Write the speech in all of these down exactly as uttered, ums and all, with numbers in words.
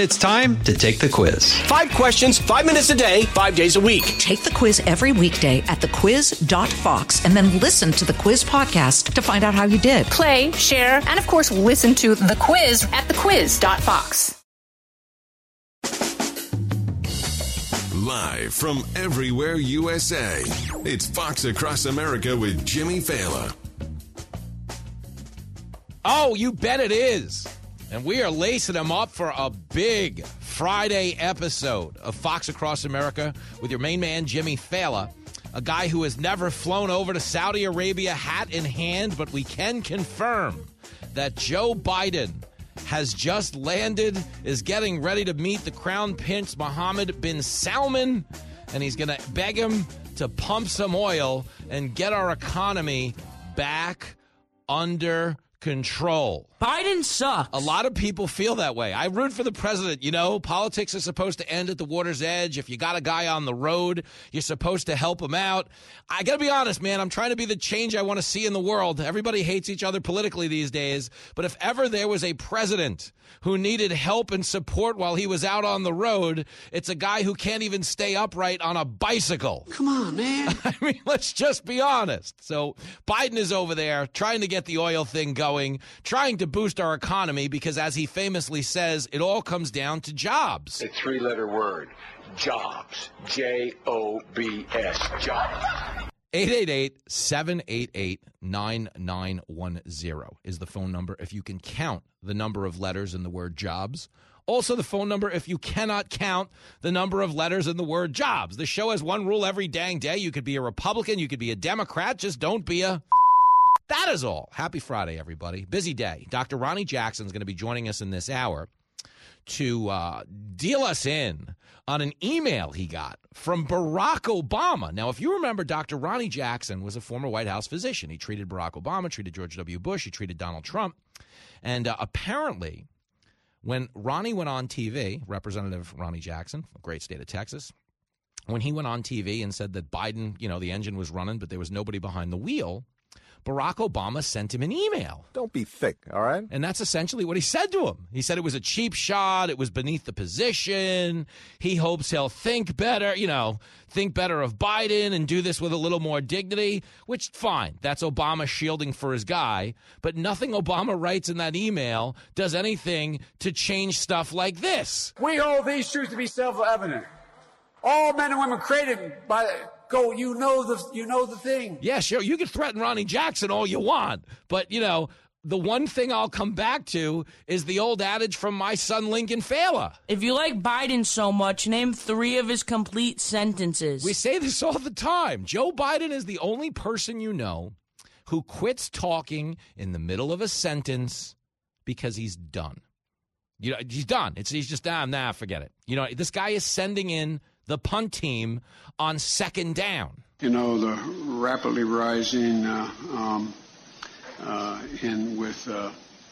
It's time to take the quiz. Five questions, five minutes a day, five days a week. Take the quiz every weekday at the quiz dot fox and then listen to the quiz podcast to find out how you did. Play, share, and of course, listen to the quiz at the quiz dot fox. Live from everywhere U S A, it's Fox Across America with Jimmy Failla. Oh, you bet it is. And we are lacing them up for a big Friday episode of Fox Across America with your main man, Jimmy Failla, a guy who has never flown over to Saudi Arabia hat in hand, but we can confirm that Joe Biden has just landed, is getting ready to meet the Crown Prince Mohammed bin Salman, and he's going to beg him to pump some oil and get our economy back under control. Biden sucks. A lot of people feel that way. I root for the president. You know, politics is supposed to end at the water's edge. If you got a guy on the road, you're supposed to help him out. I got to be honest, man. I'm trying to be the change I want to see in the world. Everybody hates each other politically these days. But if ever there was a president who needed help and support while he was out on the road, it's a guy who can't even stay upright on a bicycle. Come on, man. I mean, let's just be honest. So Biden is over there trying to get the oil thing going, trying to boost our economy because, as he famously says, it all comes down to jobs. A three-letter word, jobs, J O B S, jobs. eight eight eight, seven eight eight, nine nine one zero is the phone number if you can count the number of letters in the word jobs. Also the phone number if you cannot count the number of letters in the word jobs. The show has one rule every dang day. You could be a Republican, you could be a Democrat, just don't be a... That is all. Happy Friday, everybody. Busy day. Doctor Ronnie Jackson is going to be joining us in this hour to uh, deal us in on an email he got from Barack Obama. Now, if you remember, Doctor Ronnie Jackson was a former White House physician. He treated Barack Obama, treated George W. Bush, he treated Donald Trump. And uh, apparently, when Ronnie went on T V, Representative Ronnie Jackson, from the great state of Texas, when he went on T V and said that Biden, you know, the engine was running, but there was nobody behind the wheel, Barack Obama sent him an email. Don't be thick, all right? And that's essentially what he said to him. He said it was a cheap shot. It was beneath the position. He hopes he'll think better, you know, think better of Biden and do this with a little more dignity, which, fine. That's Obama shielding for his guy. But nothing Obama writes in that email does anything to change stuff like this. We hold these truths to be self-evident. All men and women created by... Go, you know the you know the thing. Yeah, sure. You can threaten Ronnie Jackson all you want. But, you know, the one thing I'll come back to is the old adage from my son Lincoln Failla. If you like Biden so much, name three of his complete sentences. We say this all the time. Joe Biden is the only person you know who quits talking in the middle of a sentence because he's done. You know, he's done. It's he's just, nah, nah, forget it. You know, this guy is sending in the punt team on second down. You know, the rapidly rising uh, um, uh, in with, uh,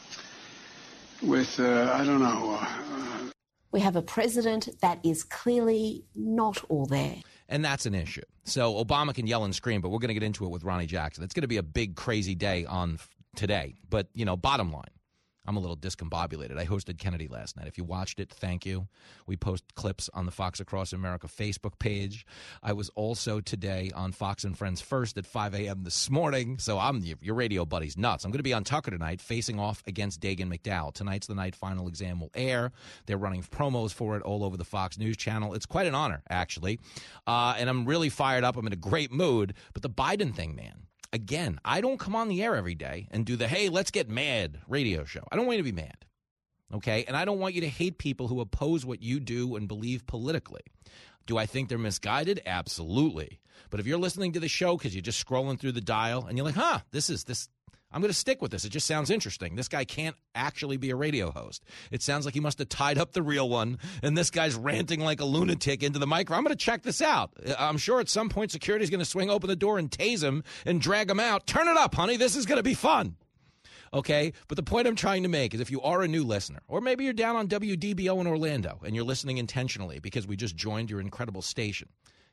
with uh, I don't know. Uh, we have a president that is clearly not all there. And that's an issue. So Obama can yell and scream, but we're going to get into it with Ronnie Jackson. It's going to be a big, crazy day on today. But, you know, bottom line, I'm a little discombobulated. I hosted Kennedy last night. If you watched it, thank you. We post clips on the Fox Across America Facebook page. I was also today on Fox and Friends First at five a.m. this morning. So I'm your radio buddy's nuts. I'm going to be on Tucker tonight facing off against Dagan McDowell. Tonight's the night final exam will air. They're running promos for it all over the Fox News channel. It's quite an honor, actually. Uh, and I'm really fired up. I'm in a great mood. But the Biden thing, man. Again, I don't come on the air every day and do the, hey, let's get mad radio show. I don't want you to be mad, okay? And I don't want you to hate people who oppose what you do and believe politically. Do I think they're misguided? Absolutely. But if you're listening to the show because you're just scrolling through the dial and you're like, huh, this is this. I'm going to stick with this. It just sounds interesting. This guy can't actually be a radio host. It sounds like he must have tied up the real one, and this guy's ranting like a lunatic into the microphone. I'm going to check this out. I'm sure at some point security's going to swing open the door and tase him and drag him out. Turn it up, honey. This is going to be fun. Okay? But the point I'm trying to make is if you are a new listener, or maybe you're down on W D B O in Orlando and you're listening intentionally because we just joined your incredible station,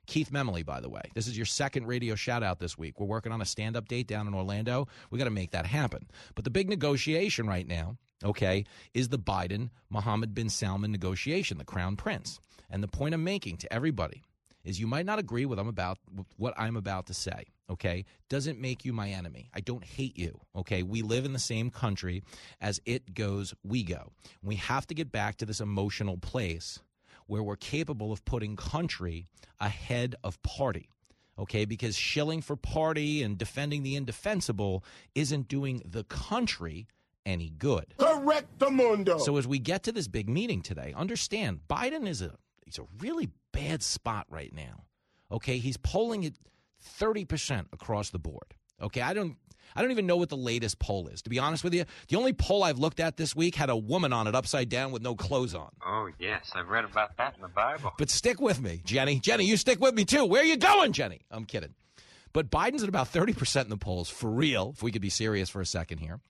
Keith Memley, by the way. This is your second radio shout-out this week. We're working on a stand-up date down in Orlando. We got to make that happen. But the big negotiation right now, okay, is the Biden-Mohammed bin Salman negotiation, the Crown Prince. And the point I'm making to everybody is you might not agree with, I'm about, with what I'm about to say, okay? Doesn't make you my enemy. I don't hate you, okay? We live in the same country. As it goes, we go. We have to get back to this emotional place where we're capable of putting country ahead of party, okay? Because shilling for party and defending the indefensible isn't doing the country any good. Correctamundo. So as we get to this big meeting today, understand Biden is a he's a really bad spot right now, okay? He's polling at thirty percent across the board, okay? I don't I don't even know what the latest poll is. To be honest with you, the only poll I've looked at this week had a woman on it upside down with no clothes on. Oh, yes. I've read about that in the Bible. But stick with me, Jenny. Jenny, you stick with me, too. Where are you going, Jenny? I'm kidding. But Biden's at about thirty percent in the polls, for real, if we could be serious for a second here.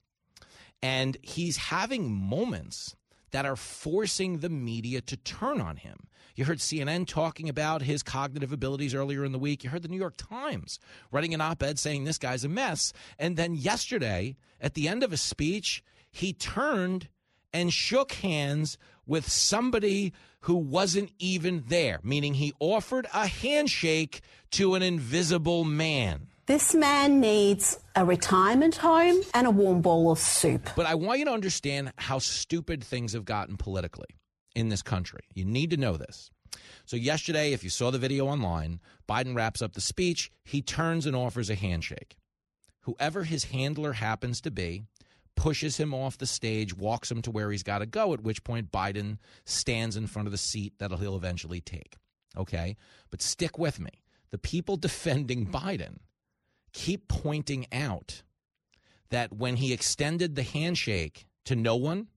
And he's having moments that are forcing the media to turn on him. You heard C N N talking about his cognitive abilities earlier in the week. You heard the New York Times writing an op-ed saying this guy's a mess. And then yesterday, at the end of a speech, he turned and shook hands with somebody who wasn't even there, meaning he offered a handshake to an invisible man. This man needs a retirement home and a warm bowl of soup. But I want you to understand how stupid things have gotten politically in this country. You need to know this. So yesterday, if you saw the video online, Biden wraps up the speech. He turns and offers a handshake. Whoever his handler happens to be pushes him off the stage, walks him to where he's got to go, at which point Biden stands in front of the seat that he'll eventually take. Okay? But stick with me. The people defending Biden keep pointing out that when he extended the handshake to no one,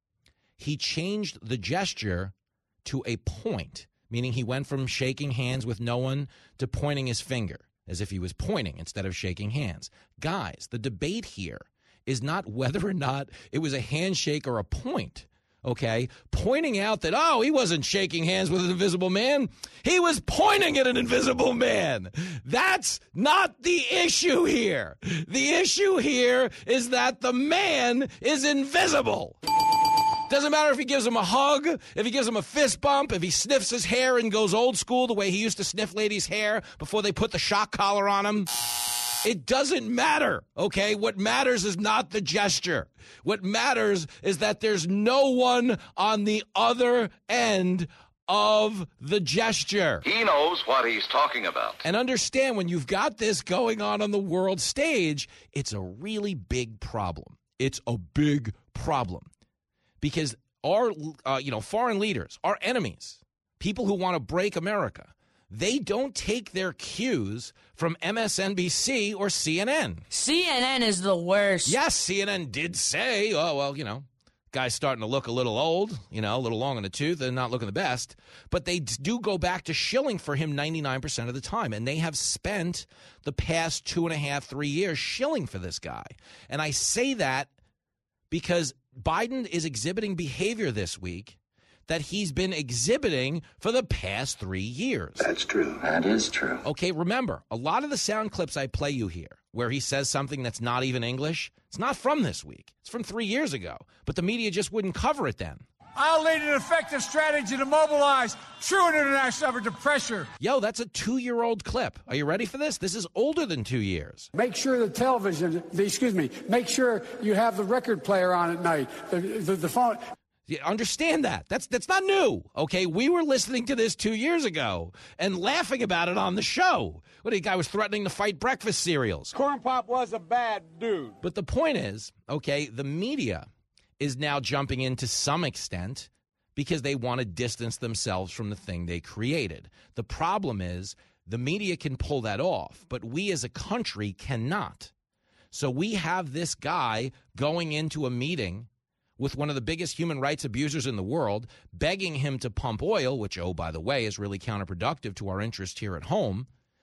he changed the gesture to a point, meaning he went from shaking hands with no one to pointing his finger, as if he was pointing instead of shaking hands. Guys, the debate here is not whether or not it was a handshake or a point. Okay, pointing out that, oh, he wasn't shaking hands with an invisible man. He was pointing at an invisible man. That's not the issue here. The issue here is that the man is invisible. Doesn't matter if he gives him a hug, if he gives him a fist bump, if he sniffs his hair and goes old school the way he used to sniff ladies' hair before they put the shock collar on him. It doesn't matter, okay? What matters is not the gesture. What matters is that there's no one on the other end of the gesture. He knows what he's talking about. And understand, when you've got this going on on the world stage, it's a really big problem. It's a big problem. Because our, uh, you know, foreign leaders, our enemies, people who want to break America, they don't take their cues from M S N B C or C N N. C N N is the worst. Yes, C N N did say, oh, well, you know, guy's starting to look a little old, you know, a little long in the tooth and not looking the best. But they do go back to shilling for him ninety-nine percent of the time. And they have spent the past two and a half, three years shilling for this guy. And I say that because Biden is exhibiting behavior this week that he's been exhibiting for the past three years. That's true. That is true. Okay, remember, a lot of the sound clips I play you here, where he says something that's not even English, it's not from this week. It's from three years ago. But the media just wouldn't cover it then. I'll lead an effective strategy to mobilize true international effort to pressure. Yo, that's a two-year-old clip. Are you ready for this? This is older than two years. Make sure the television, the, excuse me, make sure you have the record player on at night, the, the, the phone. You understand that. That's that's not new, okay? We were listening to this two years ago and laughing about it on the show. What, the guy was threatening to fight breakfast cereals. Corn Pop was a bad dude. But the point is, okay, the media is now jumping in to some extent because they want to distance themselves from the thing they created. The problem is the media can pull that off, but we as a country cannot. So we have this guy going into a meeting with one of the biggest human rights abusers in the world, begging him to pump oil, which, oh, by the way, is really counterproductive to our interest here at home.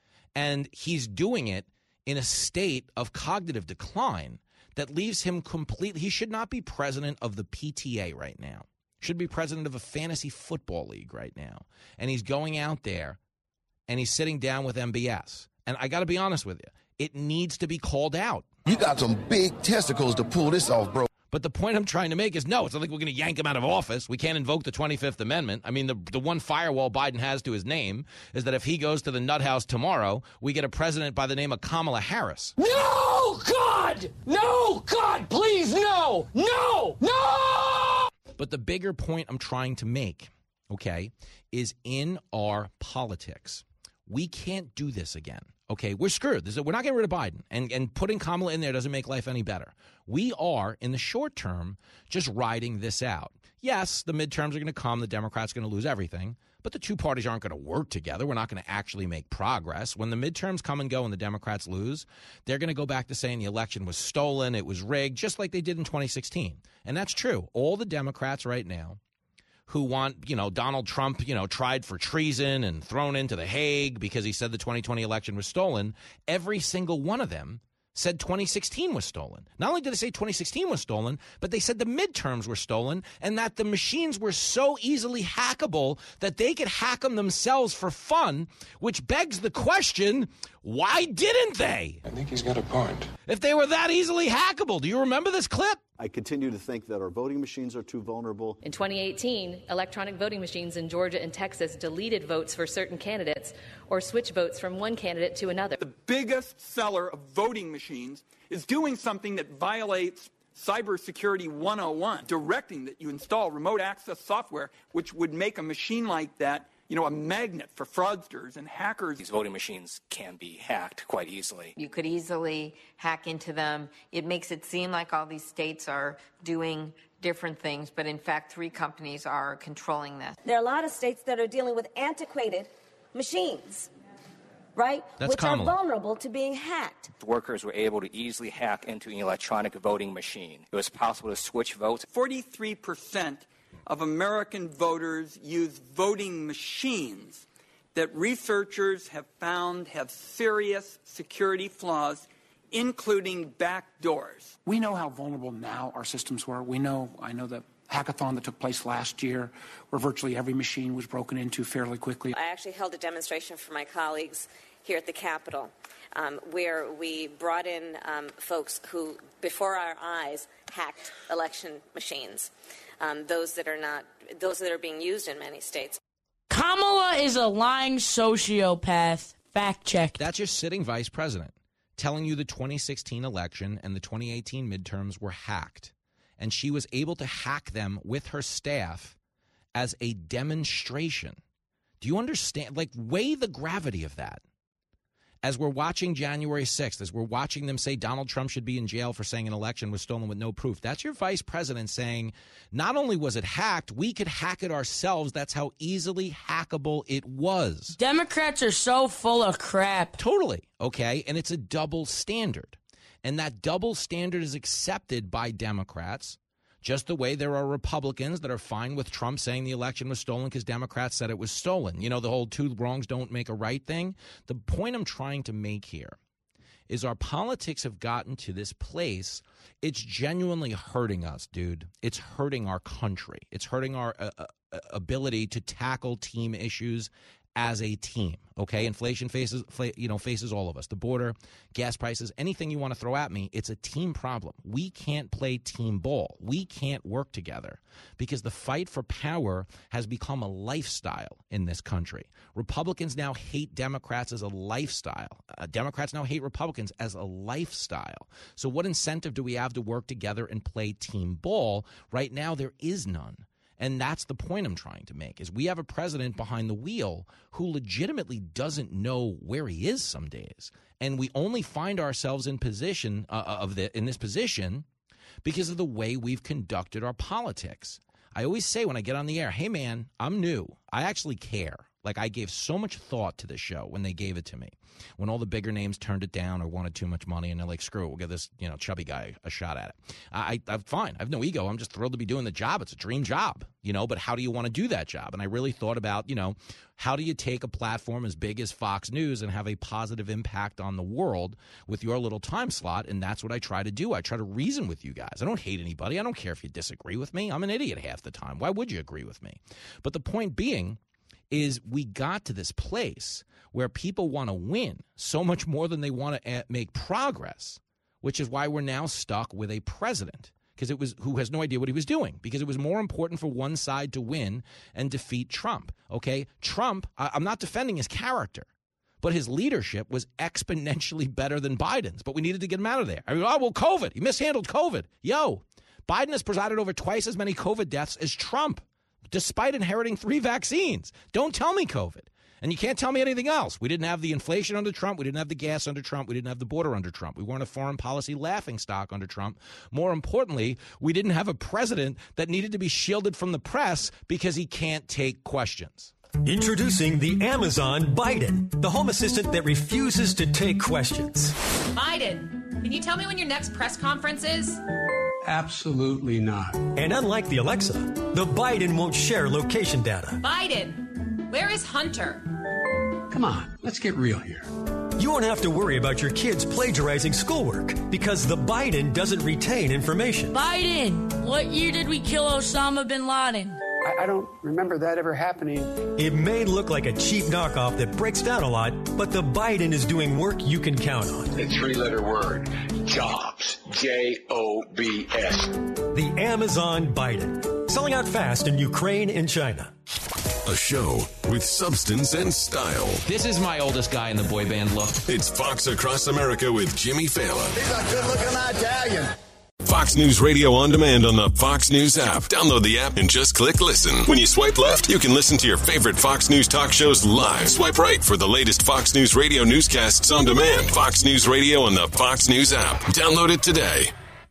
And he's doing it in a state of cognitive decline that leaves him completely – he should not be president of the P T A right now. Should be president of a fantasy football league right now. And he's going out there and he's sitting down with M B S. And I got to be honest with you, it needs to be called out. You got some big testicles to pull this off, bro. But the point I'm trying to make is, no, it's not like we're going to yank him out of office. We can't invoke the twenty-fifth Amendment. I mean, the the one firewall Biden has to his name is that if he goes to the nut house tomorrow, we get a president by the name of Kamala Harris. No, God! No, God, please, no! No! No! But the bigger point I'm trying to make, okay, is in our politics. We can't do this again. Okay, we're screwed. We're not getting rid of Biden. And, and putting Kamala in there doesn't make life any better. We are, in the short term, just riding this out. Yes, the midterms are going to come. The Democrats are going to lose everything. But the two parties aren't going to work together. We're not going to actually make progress. When the midterms come and go and the Democrats lose, they're going to go back to saying the election was stolen, it was rigged, just like they did in twenty sixteen. And that's true. All the Democrats right now who want, you know, Donald Trump, you know, tried for treason and thrown into the Hague because he said the twenty twenty election was stolen, every single one of them said twenty sixteen was stolen. Not only did they say twenty sixteen was stolen, but they said the midterms were stolen and that the machines were so easily hackable that they could hack them themselves for fun, which begs the question, why didn't they? I think he's got a point. If they were that easily hackable, do you remember this clip? I continue to think that our voting machines are too vulnerable. In twenty eighteen, electronic voting machines in Georgia and Texas deleted votes for certain candidates or switched votes from one candidate to another. The biggest seller of voting machines is doing something that violates Cybersecurity one oh one, directing that you install remote access software, which would make a machine like that, you know, a magnet for fraudsters and hackers. These voting machines can be hacked quite easily. You could easily hack into them. It makes it seem like all these states are doing different things, but in fact, three companies are controlling this. There are a lot of states that are dealing with antiquated machines, right? That's Which Kamala. are vulnerable to being hacked. Workers were able to easily hack into an electronic voting machine. It was possible to switch votes. forty-three percent of American voters use voting machines that researchers have found have serious security flaws, including backdoors. We know how vulnerable now our systems were. We know, I know the hackathon that took place last year where virtually every machine was broken into fairly quickly. I actually held a demonstration for my colleagues here at the Capitol um, where we brought in um, folks who, before our eyes, hacked election machines. Um, those that are not, those that are being used in many states. Kamala is a lying sociopath. Fact check. That's your sitting vice president telling you the twenty sixteen election and the twenty eighteen midterms were hacked. And she was able to hack them with her staff as a demonstration. Do you understand? Like, weigh the gravity of that. As we're watching January sixth, as we're watching them say Donald Trump should be in jail for saying an election was stolen with no proof, that's your vice president saying not only was it hacked, we could hack it ourselves. That's how easily hackable it was. Democrats are so full of crap. Totally. Okay. And it's a double standard. And that double standard is accepted by Democrats, just the way there are Republicans that are fine with Trump saying the election was stolen because Democrats said it was stolen. You know, the whole two wrongs don't make a right thing. The point I'm trying to make here is our politics have gotten to this place. It's genuinely hurting us, dude. It's hurting our country. It's hurting our uh, uh, ability to tackle team issues as a team. Okay, inflation faces, you know, faces all of us. The border, gas prices, anything you want to throw at me, it's a team problem. We can't play team ball. We can't work together because the fight for power has become a lifestyle in this country. Republicans now hate Democrats as a lifestyle. Uh, Democrats now hate Republicans as a lifestyle. So what incentive do we have to work together and play team ball? Right now, there is none. And that's the point I'm trying to make, is we have a president behind the wheel who legitimately doesn't know where he is some days. And we only find ourselves in position uh, of the, in this position because of the way we've conducted our politics. I always say when I get on the air, hey, man, I'm new. I actually care. Like, I gave so much thought to this show when they gave it to me. When all the bigger names turned it down or wanted too much money and they're like, screw it, we'll give this, you know, chubby guy a shot at it. I, I'm fine. I have no ego. I'm just thrilled to be doing the job. It's a dream job, you know, but how do you want to do that job? And I really thought about, you know, how do you take a platform as big as Fox News and have a positive impact on the world with your little time slot? And that's what I try to do. I try to reason with you guys. I don't hate anybody. I don't care if you disagree with me. I'm an idiot half the time. Why would you agree with me? But the point being is we got to this place where people want to win so much more than they want to make progress, which is why we're now stuck with a president because it was who has no idea what he was doing, because it was more important for one side to win and defeat Trump. Okay, Trump, I, I'm not defending his character, but his leadership was exponentially better than Biden's. But we needed to get him out of there. I mean, oh, well, COVID. He mishandled COVID. Yo, Biden has presided over twice as many COVID deaths as Trump, despite inheriting three vaccines. Don't tell me COVID. And you can't tell me anything else. We didn't have the inflation under Trump. We didn't have the gas under Trump. We didn't have the border under Trump. We weren't a foreign policy laughingstock under Trump. More importantly, we didn't have a president that needed to be shielded from the press because he can't take questions. Introducing the Amazon Biden, the home assistant that refuses to take questions. Biden, can you tell me when your next press conference is? Absolutely not. And unlike the Alexa, the Biden won't share location data. Biden, where is Hunter? Come on, let's get real here. You won't have to worry about your kids plagiarizing schoolwork because the Biden doesn't retain information. Biden, what year did we kill Osama bin Laden? I, I don't remember that ever happening. It may look like a cheap knockoff that breaks down a lot, but the Biden is doing work you can count on. The three-letter word, jobs, J O B S. The Amazon Biden, selling out fast in Ukraine and China. A show with substance and style. This is my oldest guy in the boy band look. It's Fox Across America with Jimmy Fallon. He's a good-looking Italian. Fox News Radio on demand on the Fox News app. Download the app and just click listen. When you swipe left, you can listen to your favorite Fox News talk shows live. Swipe right for the latest Fox News Radio newscasts on demand. Fox News Radio on the Fox News app. Download it today.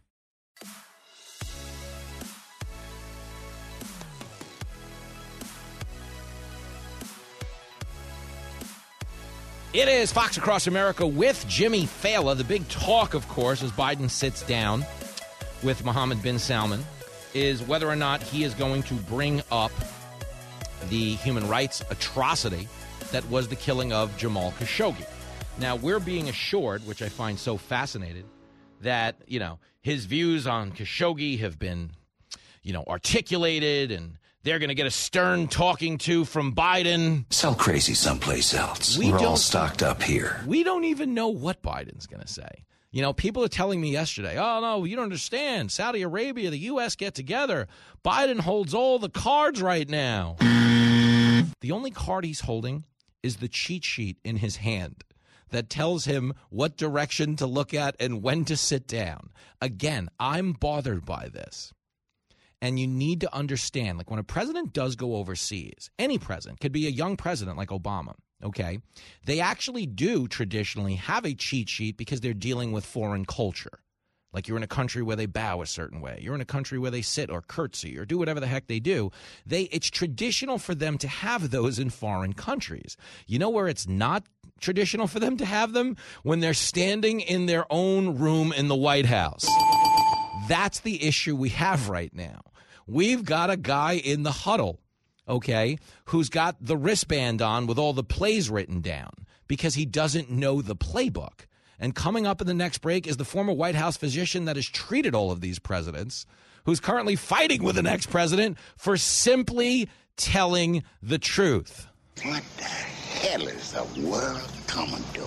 It is Fox Across America with Jimmy Fallon. The big talk, of course, as Biden sits down with Mohammed bin Salman, is whether or not he is going to bring up the human rights atrocity that was the killing of Jamal Khashoggi. Now, we're being assured, which I find so fascinating, that, you know, his views on Khashoggi have been, you know, articulated, and they're going to get a stern talking to from Biden. Sell crazy someplace else. We We're all don't- stocked up here. We don't even know what Biden's going to say. You know, people are telling me yesterday, oh, no, you don't understand. Saudi Arabia, the U S get together. Biden holds all the cards right now. The only card he's holding is the cheat sheet in his hand that tells him what direction to look at and when to sit down. Again, I'm bothered by this. And you need to understand, like when a president does go overseas, any president, could be a young president like Obama, okay, they actually do traditionally have a cheat sheet because they're dealing with foreign culture. Like you're in a country where they bow a certain way. You're in a country where they sit or curtsy or do whatever the heck they do. They It's traditional for them to have those in foreign countries. You know where it's not traditional for them to have them? When they're standing in their own room in the White House. That's the issue we have right now. We've got a guy in the huddle, okay, who's got the wristband on with all the plays written down because he doesn't know the playbook. And coming up in the next break is the former White House physician that has treated all of these presidents, who's currently fighting with the next president for simply telling the truth. What the hell is the world coming to?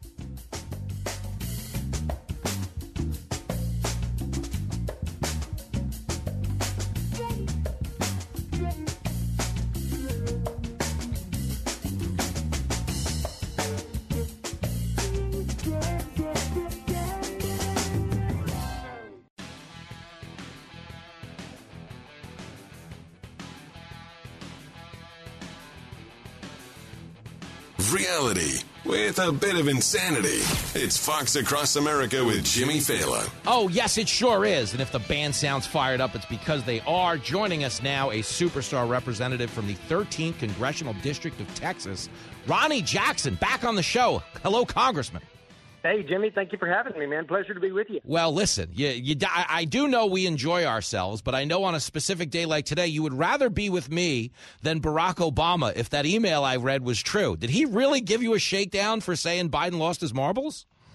Reality with a bit of insanity. It's Fox Across America with Jimmy Fallon. Oh, yes, it sure is. And if the band sounds fired up, it's because they are. Joining us now, a superstar representative from the thirteenth Congressional District of Texas, Ronny Jackson, back on the show. Hello, Congressman. Hey, Jimmy, thank you for having me, man. Pleasure to be with you. Well, listen, you, you, I, I do know we enjoy ourselves, but I know on a specific day like today, you would rather be with me than Barack Obama if that email I read was true. Did he really give you a shakedown for saying Biden lost his marbles?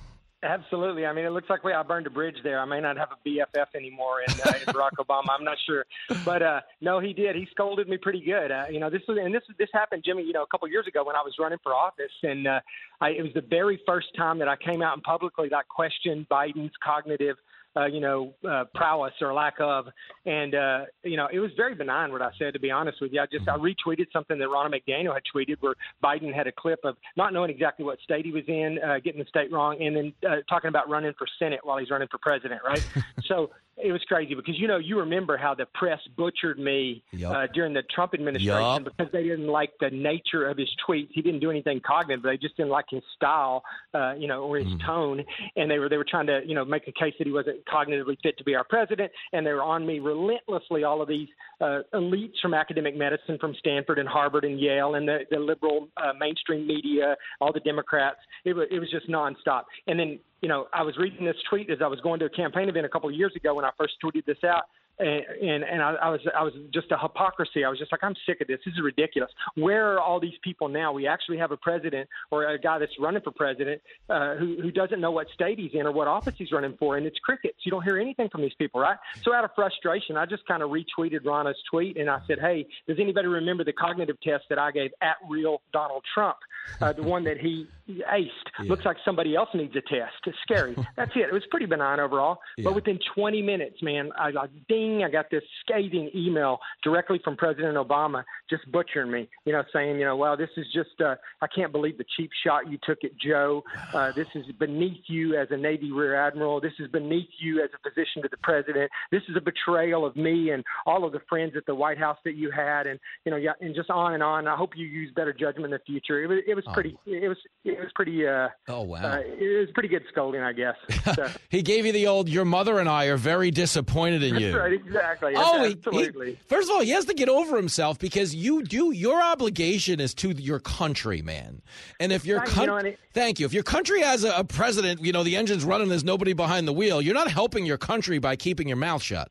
Absolutely. I mean, it looks like we I burned a bridge there. I may not have a B F F anymore in, uh, in Barack Obama. I'm not sure, but uh, no, he did. He scolded me pretty good. Uh, you know, this was and this this happened, Jimmy. You know, a couple of years ago when I was running for office, and uh, I, it was the very first time that I came out and publicly like questioned Biden's cognitive. Uh, you know, uh, prowess or lack of. And, uh, you know, it was very benign what I said, to be honest with you. I just I retweeted something that Ronna McDaniel had tweeted where Biden had a clip of not knowing exactly what state he was in, uh, getting the state wrong, and then uh, talking about running for Senate while he's running for president, right? So it was crazy because, you know, you remember how the press butchered me Yep. uh, during the Trump administration Yep. because they didn't like the nature of his tweets. He didn't do anything cognitive. They just didn't like his style, uh, you know, or his Mm-hmm. tone. And they were they were trying to, you know, make a case that he wasn't cognitively fit to be our president. And they were on me relentlessly, all of these uh, elites from academic medicine from Stanford and Harvard and Yale and the, the liberal uh, mainstream media, all the Democrats. It was, it was just nonstop. And then, you know, I was reading this tweet as I was going to a campaign event a couple of years ago when I first tweeted this out. And and, and I, I was I was just a hypocrisy. I was just like, I'm sick of this. This is ridiculous. Where are all these people now? We actually have a president or a guy that's running for president uh, who who doesn't know what state he's in or what office he's running for, and it's crickets. You don't hear anything from these people, right? So out of frustration, I just kind of retweeted Ronna's tweet and I said, hey, does anybody remember the cognitive test that I gave at real Donald Trump, uh, the one that he aced? Yeah. Looks like somebody else needs a test. It's scary. That's it. It was pretty benign overall. Yeah. But within twenty minutes, man, I got ding. I got this scathing email directly from President Obama just butchering me, you know, saying, you know, well, this is just, uh, I can't believe the cheap shot you took at Joe. Uh, this is beneath you as a Navy Rear Admiral. This is beneath you as a physician to the president. This is a betrayal of me and all of the friends at the White House that you had. And, you know, yeah, and just on and on. I hope you use better judgment in the future. It was, it was oh. pretty, it was, it was pretty, uh, oh, wow. Uh, it was pretty good scolding, I guess. So. He gave you the old, your mother and I are very disappointed in That's you. Right, exactly. Oh, absolutely. He, he, first of all, he has to get over himself because you do, your obligation is to your country, man. And if your country, you know, it, thank you. If your country has a, a president, you know, the engine's running, there's nobody behind the wheel, you're not helping your country by keeping your mouth shut.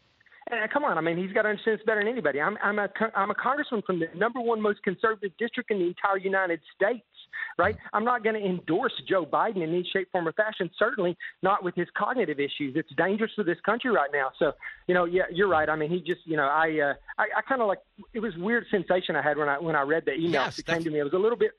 Uh, come on, I mean, he's got to understand this better than anybody. I'm, I'm, a, I'm a congressman from the number one most conservative district in the entire United States, right? I'm not going to endorse Joe Biden in any shape, form, or fashion, certainly not with his cognitive issues. It's dangerous for this country right now. So, you know, yeah, you're right. I mean, he just, you know, I uh, I, I kind of like, it was a weird sensation I had when I when I read the email yes, that came to me. It was a little bit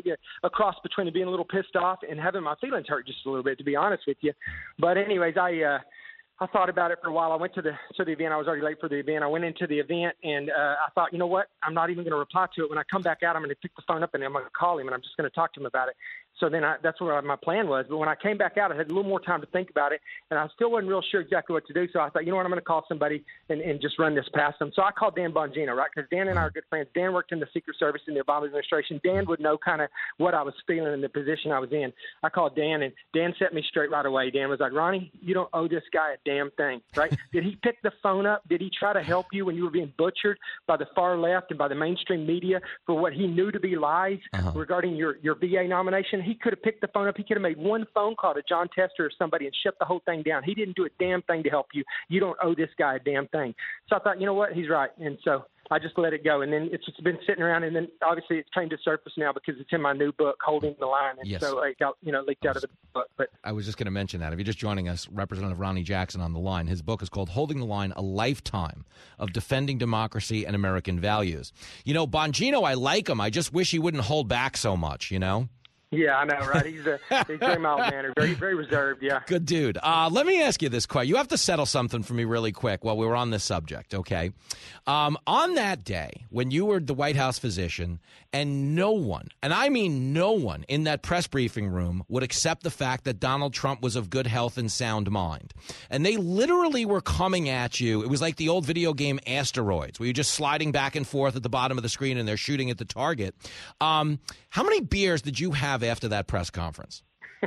a cross between being a little pissed off and having my feelings hurt just a little bit, to be honest with you. But anyways, I uh, I thought about it for a while. I went to the to the event. I was already late for the event. I went into the event, and uh, I thought, you know what? I'm not even going to reply to it. When I come back out, I'm going to pick the phone up, and I'm going to call him, and I'm just going to talk to him about it. So then I, that's what my plan was. But when I came back out, I had a little more time to think about it, and I still wasn't real sure exactly what to do. So I thought, you know what? I'm going to call somebody and, and just run this past them. So I called Dan Bongino, right, because Dan and I are good friends. Dan worked in the Secret Service in the Obama administration. Dan would know kind of what I was feeling in the position I was in. I called Dan, and Dan set me straight right away. Dan was like, Ronnie, you don't owe this guy a damn thing, right? Did he pick the phone up? Did he try to help you when you were being butchered by the far left and by the mainstream media for what he knew to be lies uh-huh. regarding your, your V A nomination? He could have picked the phone up. He could have made one phone call to John Tester or somebody and shut the whole thing down. He didn't do a damn thing to help you. You don't owe this guy a damn thing. So I thought, you know what? He's right. And so I just let it go. And then it's just been sitting around, and then obviously it's came to surface now because it's in my new book, Holding the Line. And yes. so it got, you know, leaked out of the book. But I was just going to mention that. If you're just joining us, Representative Ronnie Jackson on the line. His book is called Holding the Line, A Lifetime of Defending Democracy and American Values. You know, Bongino, I like him. I just wish he wouldn't hold back so much, you know? Yeah, I know, right? He's a he's very mild-mannered, very very reserved, yeah. Good dude. Uh, let me ask you this question. You have to settle something for me really quick while we were on this subject, okay? Um, on that day when you were the White House physician and no one, and I mean no one, in that press briefing room would accept the fact that Donald Trump was of good health and sound mind, and they literally were coming at you. It was like the old video game Asteroids, where you're just sliding back and forth at the bottom of the screen and they're shooting at the target. Um, how many beers did you have after that press conference?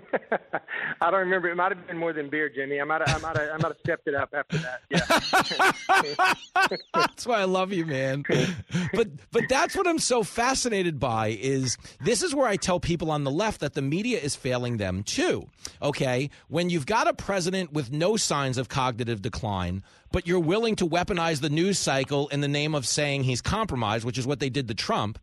I don't remember. It might have been more than beer, Jimmy. I might have, I might have, I might have stepped it up after that. Yeah. That's why I love you, man. But but that's what I'm so fascinated by is this is where I tell people on the left that the media is failing them too. Okay, when you've got a president with no signs of cognitive decline, but you're willing to weaponize the news cycle in the name of saying he's compromised, which is what they did to Trump.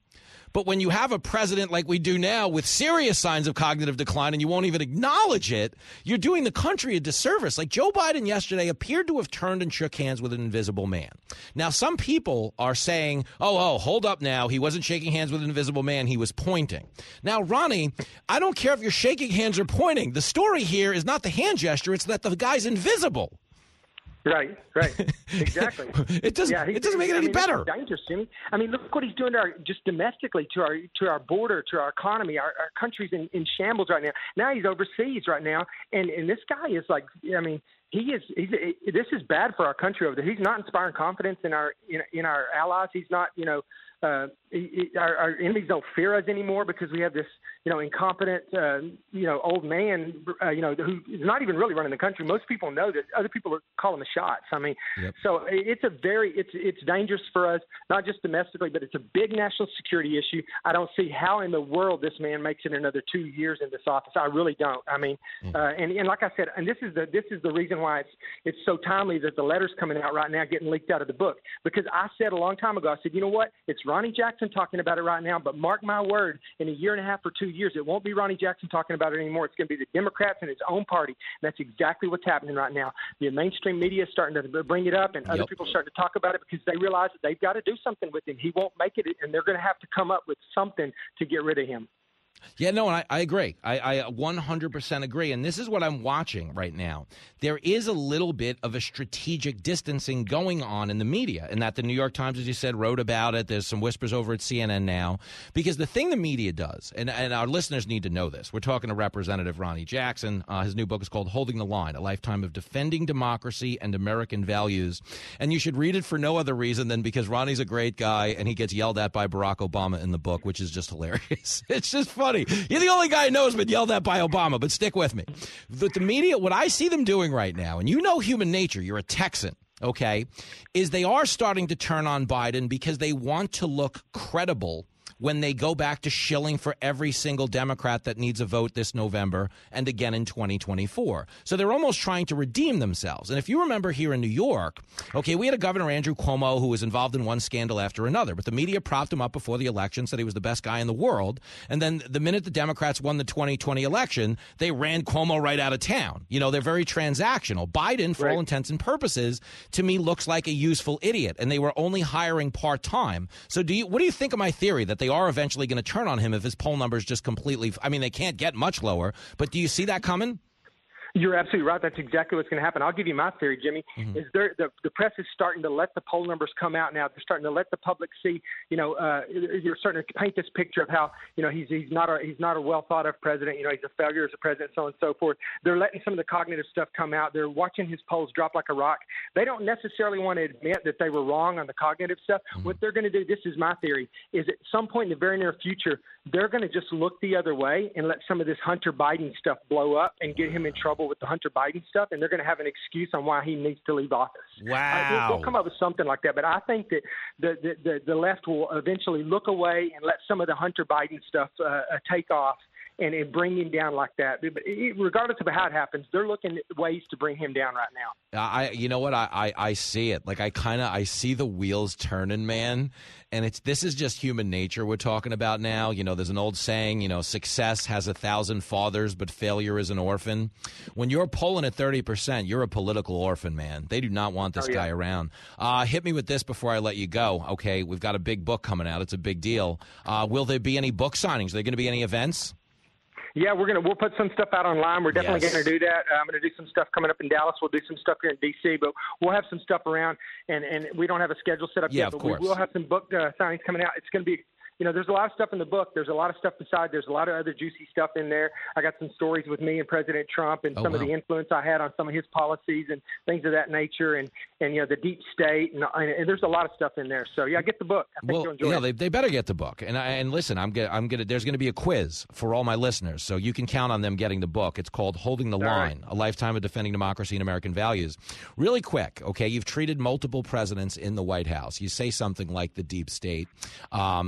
But when you have a president like we do now with serious signs of cognitive decline and you won't even acknowledge it, you're doing the country a disservice. Like Joe Biden yesterday appeared to have turned and shook hands with an invisible man. Now, some people are saying, oh, oh, hold up now. He wasn't shaking hands with an invisible man. He was pointing. Now, Ronnie, I don't care if you're shaking hands or pointing. The story here is not the hand gesture. It's that the guy's invisible. Right, right, exactly. it doesn't. Yeah, it doesn't make it I any mean, better. It's dangerous, Jimmy. I mean, look what he's doing to our, just domestically to our to our border, to our economy. Our, our country's in, in shambles right now. Now he's overseas right now, and and this guy is like, I mean, he is. He's, this is bad for our country over there. He's not inspiring confidence in our in, in our allies. He's not, you know. Uh, he, our, our enemies don't fear us anymore because we have this, you know, incompetent, uh, you know, old man, uh, you know, who is not even really running the country. Most people know that other people are calling the shots. I mean, yep. So it's a very, it's it's dangerous for us, not just domestically, but it's a big national security issue. I don't see how in the world this man makes it another two years in this office. I really don't. I mean, mm. uh, and and like I said, and this is the this is the reason why it's it's so timely that the letters coming out right now getting leaked out of the book, because I said a long time ago, I said, you know what, it's Ronnie Jackson talking about it right now, but mark my word, in a year and a half or two years, it won't be Ronnie Jackson talking about it anymore. It's going to be the Democrats and his own party. And that's exactly what's happening right now. The mainstream media is starting to bring it up, and other yep. people are starting to talk about it because they realize that they've got to do something with him. He won't make it, and they're going to have to come up with something to get rid of him. Yeah, no, and I, I agree. I, I one hundred percent agree. And this is what I'm watching right now. There is a little bit of a strategic distancing going on in the media, and that the New York Times, as you said, wrote about it. There's some whispers over at C N N now. Because the thing the media does, and, and our listeners need to know this, we're talking to Representative Ronnie Jackson. Uh, his new book is called Holding the Line, A Lifetime of Defending Democracy and American Values. And you should read it for no other reason than because Ronnie's a great guy, and he gets yelled at by Barack Obama in the book, which is just hilarious. It's just funny. You're the only guy who knows been yelled at by Obama, but stick with me. But the media, what I see them doing right now, and you know human nature, you're a Texan, okay, is they are starting to turn on Biden because they want to look credible when they go back to shilling for every single Democrat that needs a vote this November and again in twenty twenty-four. So they're almost trying to redeem themselves. And if you remember here in New York, okay, we had a Governor Andrew Cuomo who was involved in one scandal after another, but the media propped him up before the election, said he was the best guy in the world. And then the minute the Democrats won the twenty twenty election, they ran Cuomo right out of town. You know, they're very transactional. Biden, for right. all intents and purposes, to me looks like a useful idiot, and they were only hiring part-time. So do you, what do you think of my theory that they are eventually going to turn on him if his poll numbers just completely, I mean, they can't get much lower, but do you see that coming? You're absolutely right. That's exactly what's going to happen. I'll give you my theory, Jimmy. Mm-hmm. Is there the, the press is starting to let the poll numbers come out now. They're starting to let the public see. You know, uh, you're starting to paint this picture of how you know he's he's not a he's not a well thought of president. You know, he's a failure as a president, so on and so forth. They're letting some of the cognitive stuff come out. They're watching his polls drop like a rock. They don't necessarily want to admit that they were wrong on the cognitive stuff. Mm-hmm. What they're going to do, this is my theory, is at some point in the very near future, they're going to just look the other way and let some of this Hunter Biden stuff blow up and get him in trouble with the Hunter Biden stuff, and they're going to have an excuse on why he needs to leave office. Wow. Uh, they'll come up with something like that, but I think that the, the, the, the left will eventually look away and let some of the Hunter Biden stuff uh, uh, take off and, and bring him down like that. But it, regardless of how it happens, they're looking at ways to bring him down right now. I, you know what? I, I, I see it. Like I kind of, I see the wheels turning, man. And it's this is just human nature we're talking about now. You know, there's an old saying, you know, success has a thousand fathers, but failure is an orphan. When you're polling at thirty percent, you're a political orphan, man. They do not want this oh, yeah. guy around. Uh, hit me with this before I let you go. Okay, we've got a big book coming out. It's a big deal. Uh, will there be any book signings? Are there going to be any events? Yeah, we're gonna we'll put some stuff out online. We're definitely yes. going to do that. Uh, I'm going to do some stuff coming up in Dallas. We'll do some stuff here in D C, but we'll have some stuff around. And, and we don't have a schedule set up yeah, yet, of but course. we will have some book uh, signings coming out. It's going to be. You know, there's a lot of stuff in the book. There's a lot of stuff beside. There's a lot of other juicy stuff in there. I got some stories with me and President Trump and oh, some wow. of the influence I had on some of his policies and things of that nature, and, and you know, the deep state, and, and there's a lot of stuff in there. So yeah, get the book. I think well, you'll enjoy yeah, it. They, they better get the book. And I, and listen, I'm gonna, I'm gonna. There's going to be a quiz for all my listeners, so you can count on them getting the book. It's called Holding the all Line: right. A Lifetime of Defending Democracy and American Values. Really quick, okay? You've treated multiple presidents in the White House. You say something like the deep state, um, which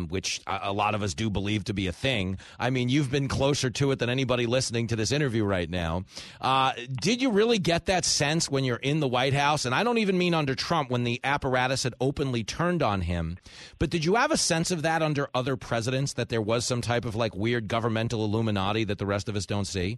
a, a lot of us do believe to be a thing. I mean, you've been closer to it than anybody listening to this interview right now. Uh, did you really get that sense when you're in the White House? And I don't even mean under Trump when the apparatus had openly turned on him. But did you have a sense of that under other presidents, that there was some type of like weird governmental Illuminati that the rest of us don't see?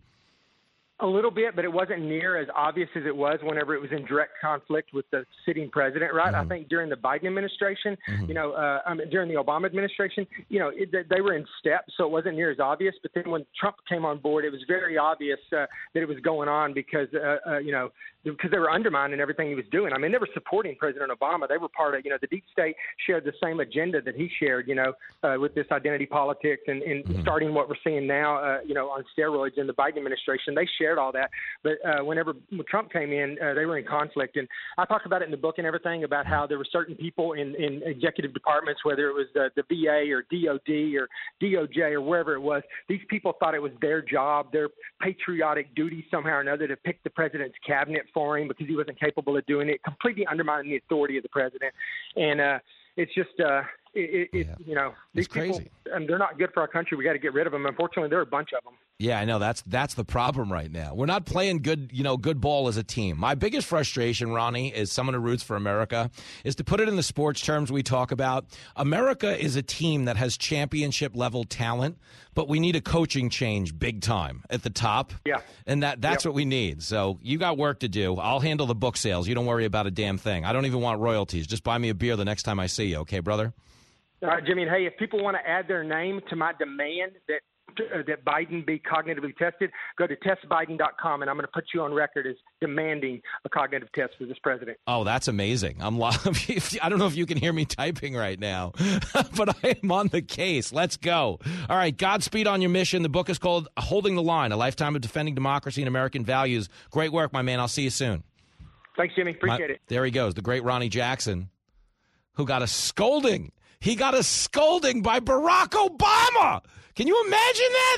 A little bit, but it wasn't near as obvious as it was whenever it was in direct conflict with the sitting president, right? Mm-hmm. I think during the Biden administration, mm-hmm. you know, uh, I mean, during the Obama administration, you know, it, they were in step, so it wasn't near as obvious. But then when Trump came on board, it was very obvious uh, that it was going on because, uh, uh, you know, because they were undermining everything he was doing. I mean, they were supporting President Obama. They were part of, you know, the deep state shared the same agenda that he shared, you know, uh, with this identity politics and, and mm-hmm. starting what we're seeing now, uh, you know, on steroids in the Biden administration. They shared all that. But uh, whenever Trump came in, uh, they were in conflict. And I talk about it in the book and everything about how there were certain people in, in executive departments, whether it was the, the V A or D O D or D O J or wherever it was, these people thought it was their job, their patriotic duty somehow or another to pick the president's cabinet for him because he wasn't capable of doing it, completely undermining the authority of the president. And uh, it's just, uh, it, it, yeah. you know, these it's crazy. people, and they're not good for our country. We got to get rid of them. Unfortunately, there are a bunch of them. Yeah, I know. That's that's the problem right now. We're not playing good, you know, good ball as a team. My biggest frustration, Ronnie, is someone who roots for America, is to put it in the sports terms we talk about. America is a team that has championship-level talent, but we need a coaching change big time at the top. Yeah. And that that's yep. what we need. So you got work to do. I'll handle the book sales. You don't worry about a damn thing. I don't even want royalties. Just buy me a beer the next time I see you, okay, brother? All right, Jimmy. And hey, if people want to add their name to my demand that uh, that Biden be cognitively tested, go to test biden dot com, and I'm going to put you on record as demanding a cognitive test for this president. Oh, that's amazing. I'm I don't know if you can hear me typing right now, but I am on the case. Let's go. All right, Godspeed on your mission. The book is called Holding the Line, A Lifetime of Defending Democracy and American Values. Great work, my man. I'll see you soon. Thanks, Jimmy. Appreciate my, it. There he goes, the great Ronnie Jackson, who got a scolding. He got a scolding by Barack Obama. Can you imagine that?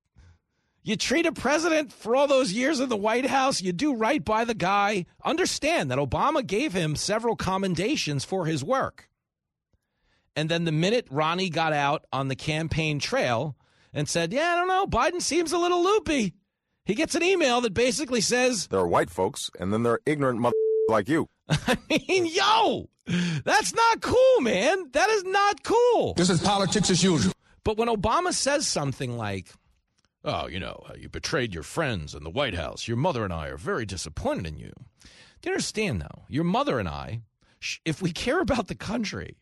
You treat a president for all those years in the White House, you do right by the guy. Understand that Obama gave him several commendations for his work. And then the minute Ronnie got out on the campaign trail and said, yeah, I don't know, Biden seems a little loopy, he gets an email that basically says, there are white folks, and then there are ignorant mother like you. I mean, yo, that's not cool, man. That is not cool. This is politics as usual. But when Obama says something like, oh, you know, you betrayed your friends in the White House, your mother and I are very disappointed in you. Do you understand, though? Your mother and I, if we care about the country,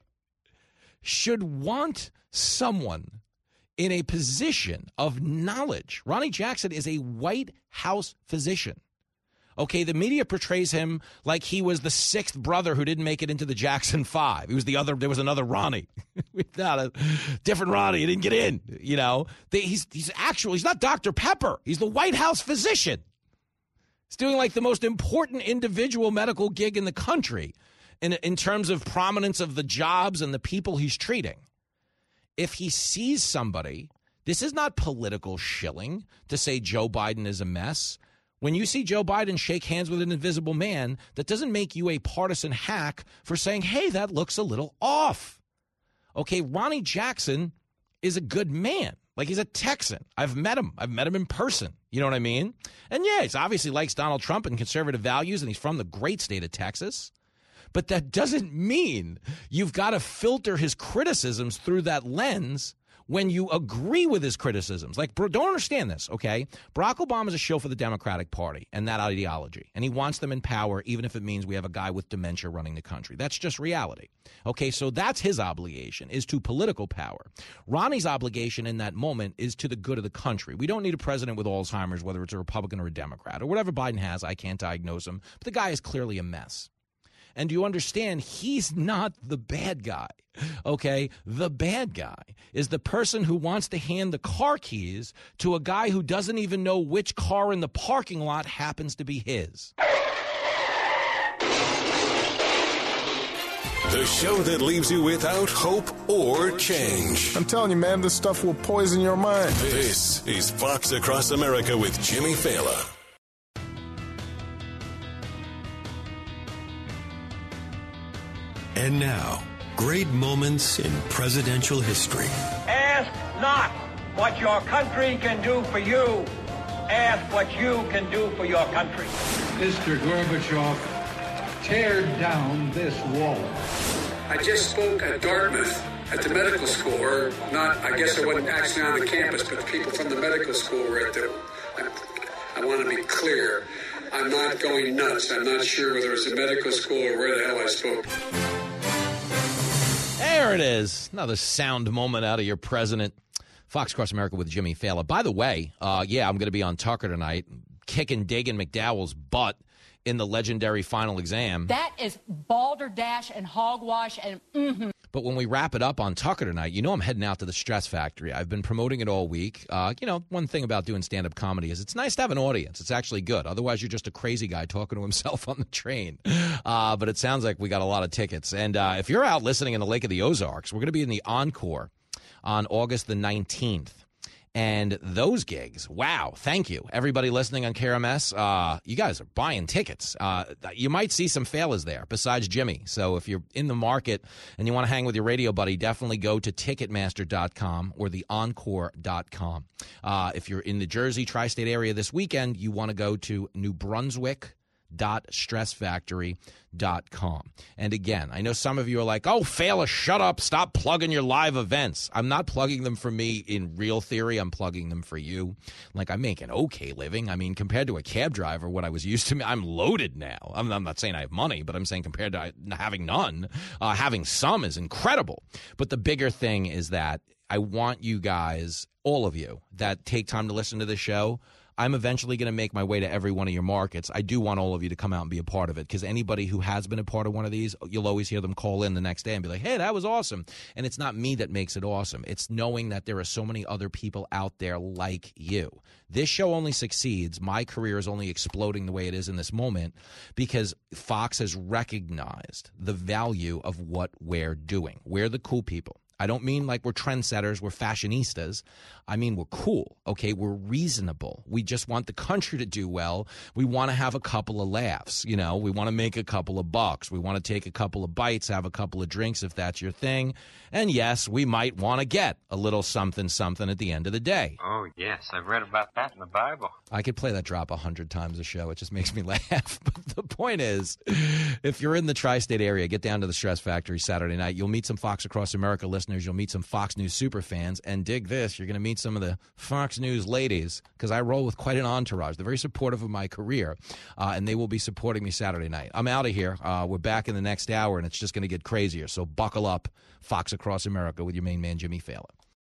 should want someone in a position of knowledge. Ronnie Jackson is a White House physician. Okay, the media portrays him like he was the sixth brother who didn't make it into the Jackson Five. He was the other. There was another Ronnie, not a different Ronnie. He didn't get in. You know, they, he's he's actual. He's not Doctor Pepper. He's the White House physician. He's doing like the most important individual medical gig in the country, in in terms of prominence of the jobs and the people he's treating. If he sees somebody, this is not political shilling to say Joe Biden is a mess. When you see Joe Biden shake hands with an invisible man, that doesn't make you a partisan hack for saying, hey, that looks a little off. Okay, Ronnie Jackson is a good man. Like, he's a Texan. I've met him. I've met him in person. You know what I mean? And, yeah, he obviously likes Donald Trump and conservative values, and he's from the great state of Texas. But that doesn't mean you've got to filter his criticisms through that lens when you agree with his criticisms. Like, don't understand this, okay? Barack Obama is a shill for the Democratic Party and that ideology, and he wants them in power even if it means we have a guy with dementia running the country. That's just reality. Okay, so that's his obligation, is to political power. Ronnie's obligation in that moment is to the good of the country. We don't need a president with Alzheimer's, whether it's a Republican or a Democrat, or whatever Biden has. I can't diagnose him, but the guy is clearly a mess. And you understand, he's not the bad guy, okay? The bad guy is the person who wants to hand the car keys to a guy who doesn't even know which car in the parking lot happens to be his. The show that leaves you without hope or change. I'm telling you, man, this stuff will poison your mind. This is Fox Across America with Jimmy Fallon. And now, Great moments in presidential history. Ask not what your country can do for you. Ask what you can do for your country. Mister Gorbachev, tear down this wall. I just spoke at Dartmouth at the medical school, or not, I guess I wasn't actually on the campus, but the people from the medical school were at the, I, I want to be clear, I'm not going nuts. I'm not sure whether it was a medical school or where the hell I spoke. There it is. Another sound moment out of your president. Fox Across America with Jimmy Fallon. By the way, uh, yeah, I'm going to be on Tucker tonight, kicking Dagan McDowell's butt in the legendary final exam. That is balderdash and hogwash and mm-hmm. But when we wrap it up on Tucker tonight, you know I'm heading out to the Stress Factory. I've been promoting it all week. Uh, you know, one thing about doing stand-up comedy is it's nice to have an audience. It's actually good. Otherwise, you're just a crazy guy talking to himself on the train. Uh, but it sounds like we got a lot of tickets. And uh, if you're out listening in the Lake of the Ozarks, we're going to be in the Encore on August the nineteenth. And those gigs, wow, thank you. Everybody listening on K R M S, uh, you guys are buying tickets. Uh, you might see some failures there besides Jimmy. So if you're in the market and you want to hang with your radio buddy, definitely go to Ticketmaster dot com or the Encore dot com. Uh, if you're in the Jersey tri-state area this weekend, you want to go to New Brunswick dot stress factory dot com. And again, I know some of you are like, oh, Fela, shut up. Stop plugging your live events. I'm not plugging them for me in real theory. I'm plugging them for you. Like, I make an okay living. I mean, compared to a cab driver, what I was used to, I'm loaded now. I'm, I'm not saying I have money, but I'm saying compared to having none, uh, having some is incredible. But the bigger thing is that I want you guys, all of you that take time to listen to the show, I'm eventually going to make my way to every one of your markets. I do want all of you to come out and be a part of it, because anybody who has been a part of one of these, you'll always hear them call in the next day and be like, hey, that was awesome. And it's not me that makes it awesome. It's knowing that there are so many other people out there like you. This show only succeeds. My career is only exploding the way it is in this moment because Fox has recognized the value of what we're doing. We're the cool people. I don't mean like we're trendsetters, we're fashionistas. I mean we're cool, okay? We're reasonable. We just want the country to do well. We want to have a couple of laughs, you know? We want to make a couple of bucks. We want to take a couple of bites, have a couple of drinks if that's your thing. And yes, we might want to get a little something something at the end of the day. Oh, yes, I've read about that in the Bible. I could play that drop a hundred times a show. It just makes me laugh. But the point is, if you're in the tri-state area, get down to the Stress Factory Saturday night. You'll meet some Fox Across America listeners. You'll meet some Fox News super fans. And dig this, you're going to meet some of the Fox News ladies, because I roll with quite an entourage. They're very supportive of my career, uh, and they will be supporting me Saturday night. I'm out of here. Uh, we're back in the next hour, and it's just going to get crazier. So buckle up, Fox Across America with your main man, Jimmy Fallon.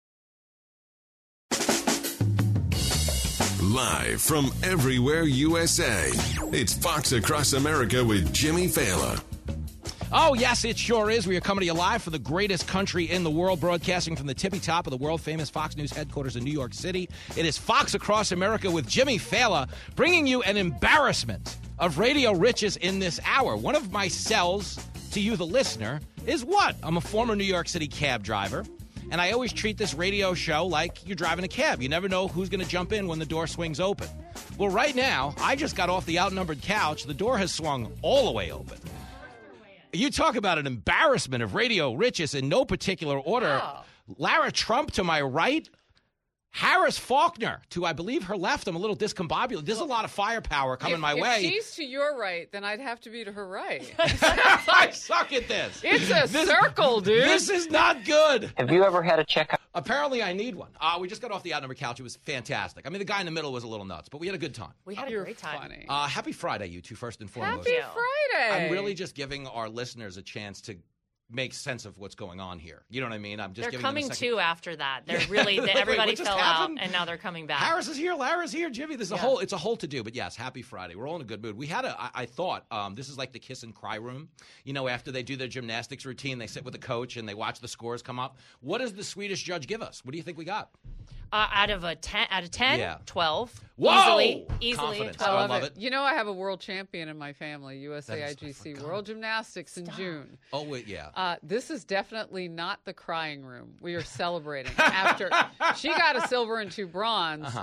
Live from everywhere U S A, it's Fox Across America with Jimmy Fallon. Oh, yes, it sure is. We are coming to you live from the greatest country in the world, broadcasting from the tippy top of the world-famous Fox News headquarters in New York City. It is Fox Across America with Jimmy Fallon, bringing you an embarrassment of radio riches in this hour. One of my sells to you, the listener, is what? I'm a former New York City cab driver, and I always treat this radio show like you're driving a cab. You never know who's going to jump in when the door swings open. Well, right now, I just got off the outnumbered couch. The door has swung all the way open. You talk about an embarrassment of radio riches in no particular order. Wow. Lara Trump to my right. Harris Faulkner to, I believe, her left. I'm a little discombobulated. There's a lot of firepower coming if, my if way. If she's to your right, then I'd have to be to her right. I suck at this. It's a this, circle, dude. This is not good. Have you ever had a checkup? Apparently, I need one. Uh, we just got off the outnumbered couch. It was fantastic. I mean, the guy in the middle was a little nuts, but we had a good time. We had You're a great time. Funny. Uh, happy Friday, you two, first and foremost. Happy Friday. I'm really just giving our listeners a chance to make sense of what's going on here. You know what I mean? I'm just they're giving coming them a second. too after that. They're really they, everybody Wait, fell happened? out, and now they're coming back. Harris is here. Lara's here. Jimmy, there's a yeah. whole. It's a whole to do. But yes, happy Friday. We're all in a good mood. We had a. I, I thought um, this is like the kiss and cry room. You know, after they do their gymnastics routine, they sit with the coach and they watch the scores come up. What does the Swedish judge give us? What do you think we got? Uh, out of a ten, out of ten, yeah. twelve. Whoa! Easily, easily Confidence. twelve. I love it. You know, I have a world champion in my family, U S A I G C is, World Gymnastics in Stop. June. Oh, wait, yeah. Uh, this is definitely not the crying room. We are celebrating. After she got a silver and two bronze, uh-huh.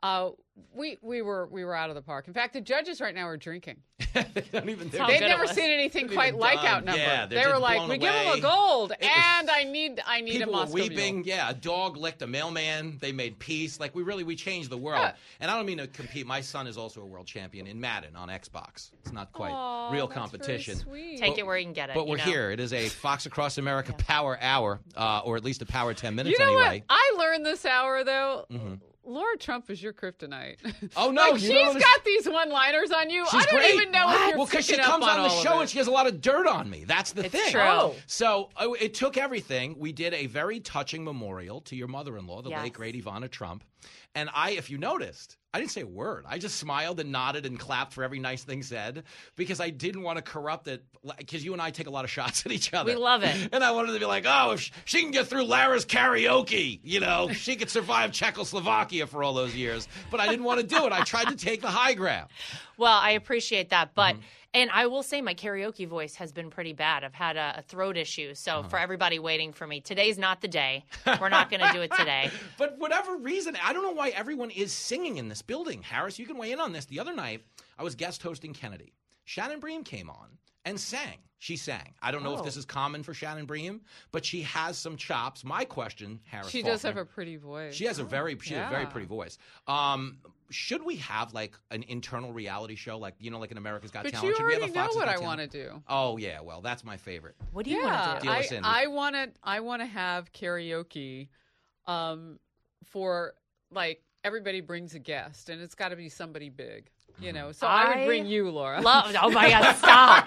Uh, we we were we were out of the park. In fact, the judges right now are drinking. they don't even. They've never seen anything quite like done. Outnumbered. Yeah, they were like, we away. give them a gold, It and was, I need I need people a Moscow were weeping. Mule. Yeah, a dog licked a mailman. They made peace. Like we really we changed the world. Yeah. And I don't mean to compete. My son is also a world champion in Madden on Xbox. It's not quite Aww, real that's competition. Very sweet. Take it where you can get it. But we're you know? here. It is a Fox Across America yeah. Power Hour, uh, or at least a Power ten minutes you know anyway. What? I learned this hour though. Mm-hmm. Laura Trump is your kryptonite. Oh no, like, you she's got these one-liners on you. She's I don't great. even know what? if you're well, because she picking comes up on, on the all show of and she has a lot of dirt on me. That's the it's thing. True. Oh. So uh, it took everything. We did a very touching memorial to your mother-in-law, the yes. late great Ivana Trump, and I, if you noticed, I didn't say a word. I just smiled and nodded and clapped for every nice thing said because I didn't want to corrupt it. Because you and I take a lot of shots at each other. We love it. And I wanted to be like, oh, if she can get through Lara's karaoke, you know, she could survive Czechoslovakia for all those years. But I didn't want to do it. I tried to take the high ground. Well, I appreciate that. But, mm-hmm. and I will say my karaoke voice has been pretty bad. I've had a, a throat issue. So uh-huh. for everybody waiting for me, today's not the day. We're not going to do it today. But whatever reason, I don't know why everyone is singing in this building. Harris, you can weigh in on this. The other night, I was guest hosting Kennedy. Shannon Bream came on and sang. She sang. I don't know oh. if this is common for Shannon Bream, but she has some chops. My question, Harris She Faulkner, does have a pretty voice. She has a very, she yeah. has a very pretty voice. Um, should we have like an internal reality show, like you know, like in America's Got but Talent? But you should already we have a know Fox what I want to do. Oh yeah, well that's my favorite. What do you yeah, want to do? Deal I, I want to. I want to have karaoke, um, for like everybody brings a guest, and it's got to be somebody big. You know, so I, I would bring you, Laura. Love, oh my God, stop!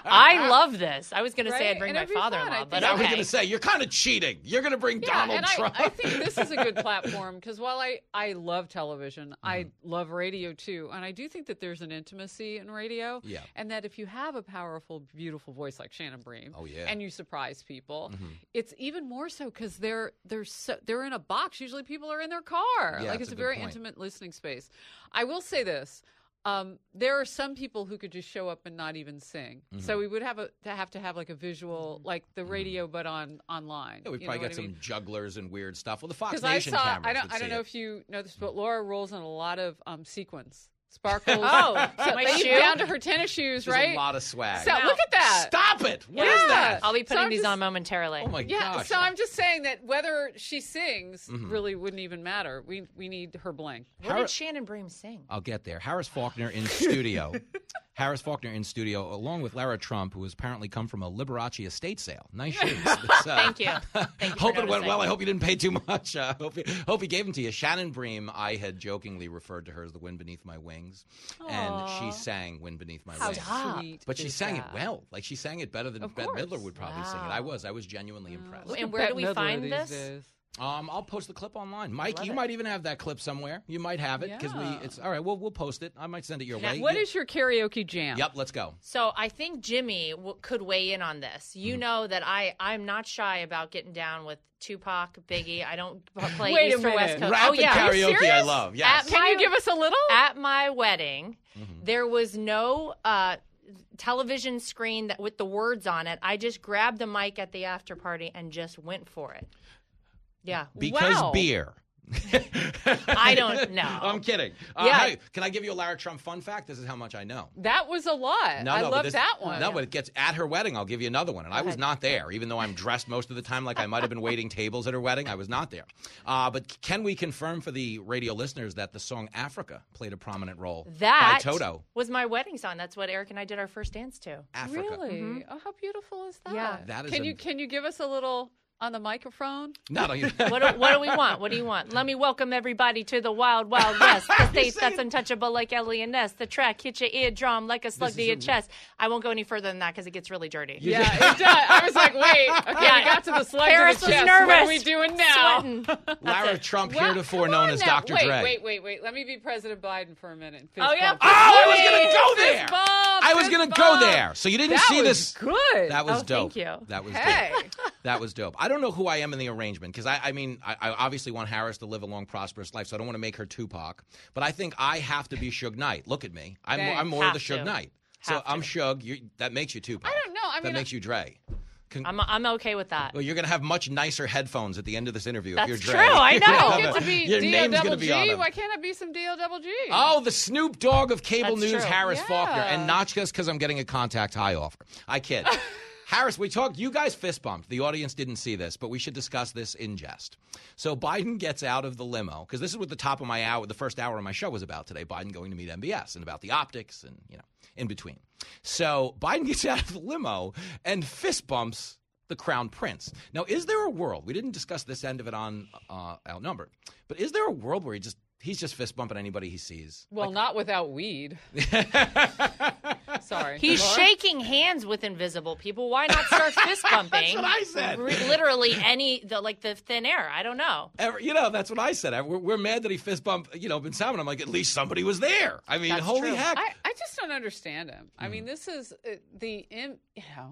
I love this. I was going right? to say I'd bring and my father-in-law, but yeah, okay. I was going to say you're kind of cheating. You're going to bring yeah, Donald and Trump. I, I think this is a good platform because while I I love television, mm-hmm. I love radio too, and I do think that there's an intimacy in radio. Yeah. And that if you have a powerful, beautiful voice like Shannon Bream, oh yeah, and you surprise people, mm-hmm. it's even more so because they're they're so, they're in a box. Usually, people are in their car. Yeah, like it's a, a very point. intimate listening space. I will say this. Um, there are some people who could just show up and not even sing. Mm-hmm. So we would have a to have to have like a visual, like the radio, mm-hmm. but on online. Yeah, we'd you probably know get some I mean? jugglers and weird stuff. Well, the Fox I Nation saw, cameras I don't, would I don't see know it. if you know this, but Laura rolls in a lot of um, sequins. Sparkles. Oh, so my they shoe? down to her tennis shoes, There's right? a lot of swag. So look at that. Stop it. What yeah. is that? I'll be putting so these just, on momentarily. Oh my yeah, gosh. so I'm just saying that whether she sings mm-hmm. really wouldn't even matter. We we need her bling. What Har- did Shannon Bream sing? I'll get there. Harris Faulkner in studio. Harris Faulkner in studio, along with Lara Trump, who has apparently come from a Liberace estate sale. Nice shoes. Uh, Thank you. Thank you hope for it went noticing. well. I hope you didn't pay too much. Uh, hope, he, hope he gave them to you. Shannon Bream, I had jokingly referred to her as the wind beneath my wings. Aww. And she sang Wind Beneath My How Wings. sweet But she is sang that? it well. Like she sang it better than Of Bette course. Midler would probably Wow. sing it. I was. I was genuinely impressed. Look And at where do Bette we Midler find these this? days. Um, I'll post the clip online. Mike, you it. might even have that clip somewhere. You might have it because Yeah. we. It's all right. We'll we'll post it. I might send it your Now, way. what You- is your karaoke jam? Yep. Let's go. So I think Jimmy w- could weigh in on this. You Mm-hmm. know that I, I'm not shy about getting down with Tupac, Biggie. I don't p- play Wait a East or West minute. Coast. Rapid oh, yeah. Are you karaoke, I serious? love. Yes. At Can my- you give us a little? At my wedding, Mm-hmm. there was no uh, television screen that with the words on it. I just grabbed the mic at the after party and just went for it. Yeah. Because Wow. beer. I don't know. I'm kidding. Uh, Yeah. Hey, can I give you a Lara Trump fun fact? This is how much I know. That was a lot. No, I no, but love this- that one. No, but it gets at her wedding. I'll give you another one. And I was ahead. not there, even though I'm dressed most of the time like I might have been waiting tables at her wedding. I was not there. Uh, but can we confirm for the radio listeners that the song Africa played a prominent role That by Toto? was my wedding song. That's what Eric and I did our first dance to. Africa. Really? Mhm. Oh, how beautiful is that? Yeah. That is Can a- you can you give us a little on the microphone? No, no. You, What do, what do we want? What do you want? Let me welcome everybody to the Wild Wild West, the state that's untouchable like Ellie and Ness. The track hits your eardrum like a slug This to is your a- chest. I won't go any further than that because it gets really dirty. Yeah, it does. I was like, wait. Okay, Yeah. we got to the slug Paris to the was chest. nervous. What are we doing now? Sweating. Lara Trump, Well, heretofore come known on as now. Doctor wait, Dre. Wait, wait, wait. Let me be President Biden for a minute. Fist Oh, yeah. bump. Oh, I was going to Fist go there. bump, I was fist going to go bump. there. So you didn't That see was this. good. That was Oh, dope. thank you. That was Hey. dope. That was dope. I don't know who I am in the arrangement because I, I mean, I, I obviously want Harris to live a long, prosperous life, so I don't want to make her Tupac. But I think I have to be Suge Knight. Look at me. I'm, Thanks. I'm more of the Have Suge to. Knight. So Have I'm to. Suge. You, that makes you Tupac. I don't know. I that mean, makes you Dre. Con- I'm I'm okay with that. Well, you're going to have much nicer headphones at the end of this interview That's if you're true. I know. Get to be Your D O name's double going to be on G. them. Why can't it be some D O double G? Oh, the Snoop Dogg of cable That's news, true. Harris Yeah. Faulkner, and not just because I'm getting a contact high offer. I kid. Harris, we talked, you guys fist bumped. The audience didn't see this, but we should discuss this in jest. So Biden gets out of the limo, because this is what the top of my hour, the first hour of my show was about today, Biden going to meet M B S and about the optics and, you know, in between. So Biden gets out of the limo and fist bumps the Crown Prince. Now, is there a world, we didn't discuss this end of it on uh, Outnumbered, but is there a world where he just he's just fist bumping anybody he sees? Well, like, not without weed. Sorry. He's Laura? shaking hands with invisible people. Why not start fist bumping? That's what I said. Re- literally any, the, like the thin air. I don't know. Ever, you know, that's what I said. I, we're, we're mad that he fist bumped, you know, Ben Salmon. I'm like, at least somebody was there. I mean, That's holy true. heck. I, I just don't understand him. I mean, this is uh, the, in, you know,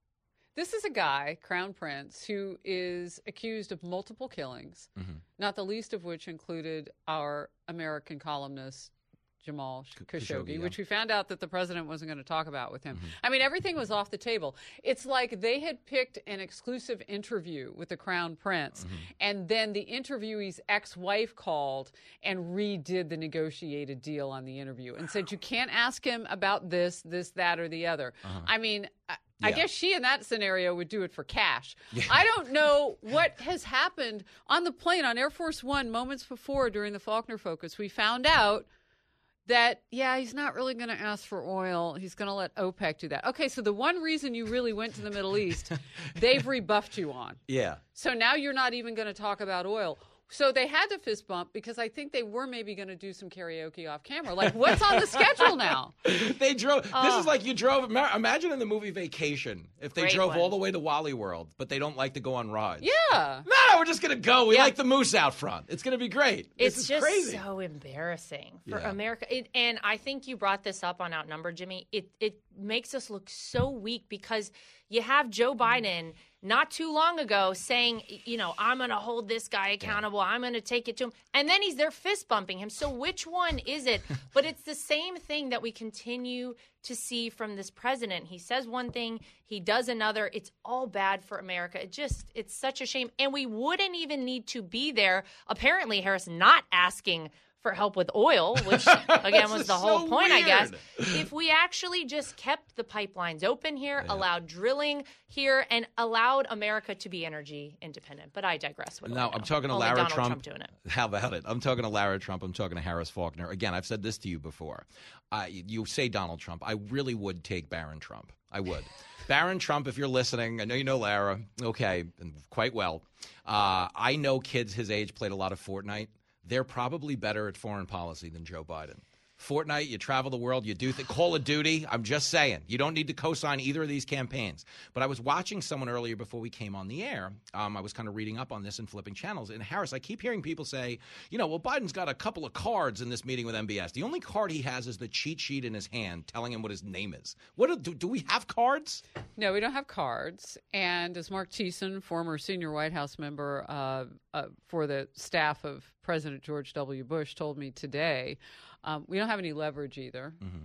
this is a guy, Crown Prince, who is accused of multiple killings, Mm-hmm. not the least of which included our American columnist, Jamal Khashoggi, Khashoggi, yeah. which we found out that the president wasn't going to talk about with him. Mm-hmm. I mean, everything was off the table. It's like they had picked an exclusive interview with the Crown Prince, Mm-hmm. and then the interviewee's ex-wife called and redid the negotiated deal on the interview and said, you can't ask him about this, this, that, or the other. Uh-huh. I mean, I, I Yeah. guess she in that scenario would do it for cash. Yeah. I don't know what has happened on the plane on Air Force One moments before during the Faulkner Focus. We found out that, yeah, he's not really going to ask for oil. He's going to let OPEC do that. Okay, so the one reason you really went to the Middle East, they've rebuffed you on. Yeah. So now you're not even going to talk about oil. So they had to fist bump because I think they were maybe going to do some karaoke off camera. Like, what's on the schedule now? They drove. This Oh. is like you drove. ima- Imagine in the movie Vacation if they Great drove one. all the way to Wally World, but they don't like to go on rides. Yeah. No, we're just gonna go. We Yeah. like the moose out front. It's gonna be great. It's this is just crazy. so embarrassing for Yeah. America. It, and I think you brought this up on Outnumbered, Jimmy. It it makes us look so weak because you have Joe Biden not too long ago saying, you know, I'm going to hold this guy accountable. I'm going to take it to him. And then he's there fist bumping him. So which one is it? But it's the same thing that we continue to see from this president. He says one thing, he does another. It's all bad for America. It just, it's such a shame. And we wouldn't even need to be there. Apparently, Harris not asking for help with oil, which again was This the is whole so point, I guess. weird. If we actually just kept the pipelines open here, Yeah. allowed drilling here, and allowed America to be energy independent. But I digress. What do I No, know? I'm talking to Only Lara Donald Trump. Trump doing it. How about it? I'm talking to Lara Trump. I'm talking to Harris Faulkner. Again, I've said this to you before. Uh, you say Donald Trump. I really would take Barron Trump. I would. Barron Trump, if you're listening, I know you know Lara. Okay, and quite well. Uh, I know kids his age played a lot of Fortnite. They're probably better at foreign policy than Joe Biden. Fortnite, you travel the world, you do th- Call of Duty. I'm just saying. You don't need to co-sign either of these campaigns. But I was watching someone earlier before we came on the air. Um, I was kind of reading up on this and flipping channels. And Harris, I keep hearing people say, you know, well, Biden's got a couple of cards in this meeting with M B S. The only card he has is the cheat sheet in his hand telling him what his name is. What do, do we have cards? No, we don't have cards. And as Mark Thiessen, former senior White House member uh, uh, for the staff of President George W. Bush, told me today, um, we don't have any leverage either. Mm-hmm.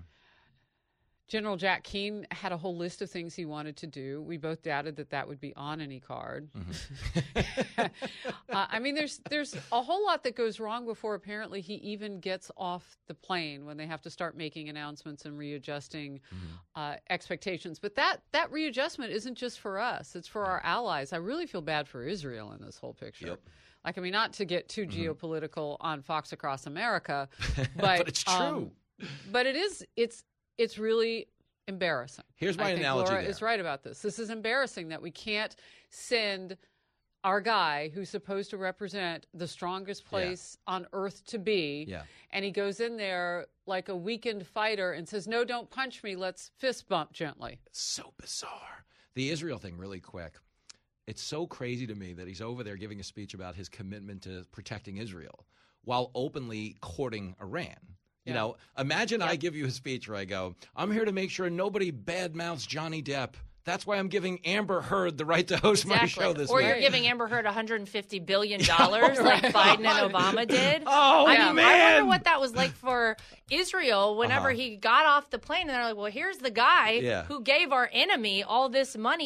General Jack Keane had a whole list of things he wanted to do. We both doubted that that would be on any card. Mm-hmm. uh, I mean, there's there's a whole lot that goes wrong before apparently he even gets off the plane when they have to start making announcements and readjusting Mm-hmm. uh, expectations. But that that readjustment isn't just for us; it's for our allies. I really feel bad for Israel in this whole picture. Yep. Like, I mean, not to get too Mm-hmm. geopolitical on Fox Across America, but But it's true. um, but it is. It's it's really embarrassing. Here's my I think analogy Laura there. is right about this. This is embarrassing that we can't send our guy who's supposed to represent the strongest place on earth to be, Yeah. and he goes in there like a weakened fighter and says, no, don't punch me. Let's fist bump gently. So bizarre. The Israel thing, really quick. It's so crazy to me that he's over there giving a speech about his commitment to protecting Israel while openly courting Iran. You Yeah. know, imagine I give you a speech where I go, I'm here to make sure nobody badmouths Johnny Depp. That's why I'm giving Amber Heard the right to host my show this or week. you're giving Amber Heard one hundred fifty billion dollars like Biden and Obama did. Oh, I mean, man. I wonder what that was like for Israel whenever Uh-huh. he got off the plane and they're like, well, here's the guy Yeah. who gave our enemy all this money.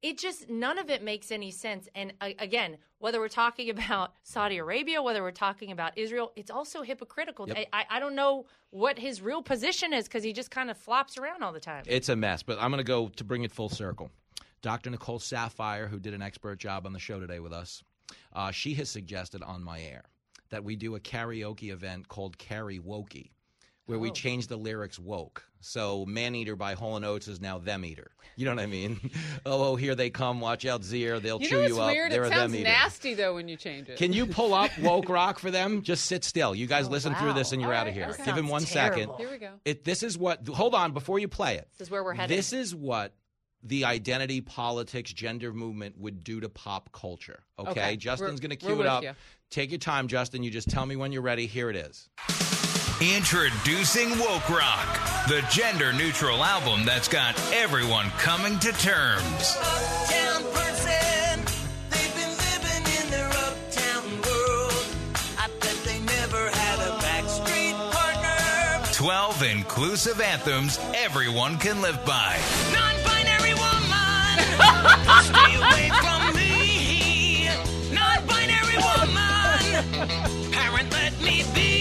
it just, none of it makes any sense. And uh, again, whether we're talking about Saudi Arabia, whether we're talking about Israel, it's also hypocritical. Yep. I, I, I don't know what his real position is because he just kind of flops around all the time. It's a mess, but I'm going to go to bring it full circle. Doctor Nicole Saphier, who did an expert job on the show today with us, uh, she has suggested on my air that we do a karaoke event called Karawoke, where oh. we change the lyrics woke. So Man-Eater by Hall and Oates is now Them-Eater. You know what I mean? oh, oh, here they come. Watch out, Zier. They'll you chew know you up. Weird? They're it a sounds Them-Eater. nasty, though, when you change it. Can you pull up woke rock for them? Just sit still. You guys oh, listen wow. through this and you're All out right, of here. okay. Give him one terrible. second. Here we go. It, this is what – hold on before you play it. This is where we're headed. This is what the identity politics gender movement would do to pop culture. Okay? okay. Justin's going to we're cue it up. You. Take your time, Justin. You just tell me when you're ready. Here it is. Introducing Woke Rock, the gender-neutral album that's got everyone coming to terms. Uptown person, they've been living in their uptown world. I bet they never had a backstreet partner. Twelve inclusive anthems everyone can live by. Non-binary woman, stay away from me. Non-binary woman, parent let me be.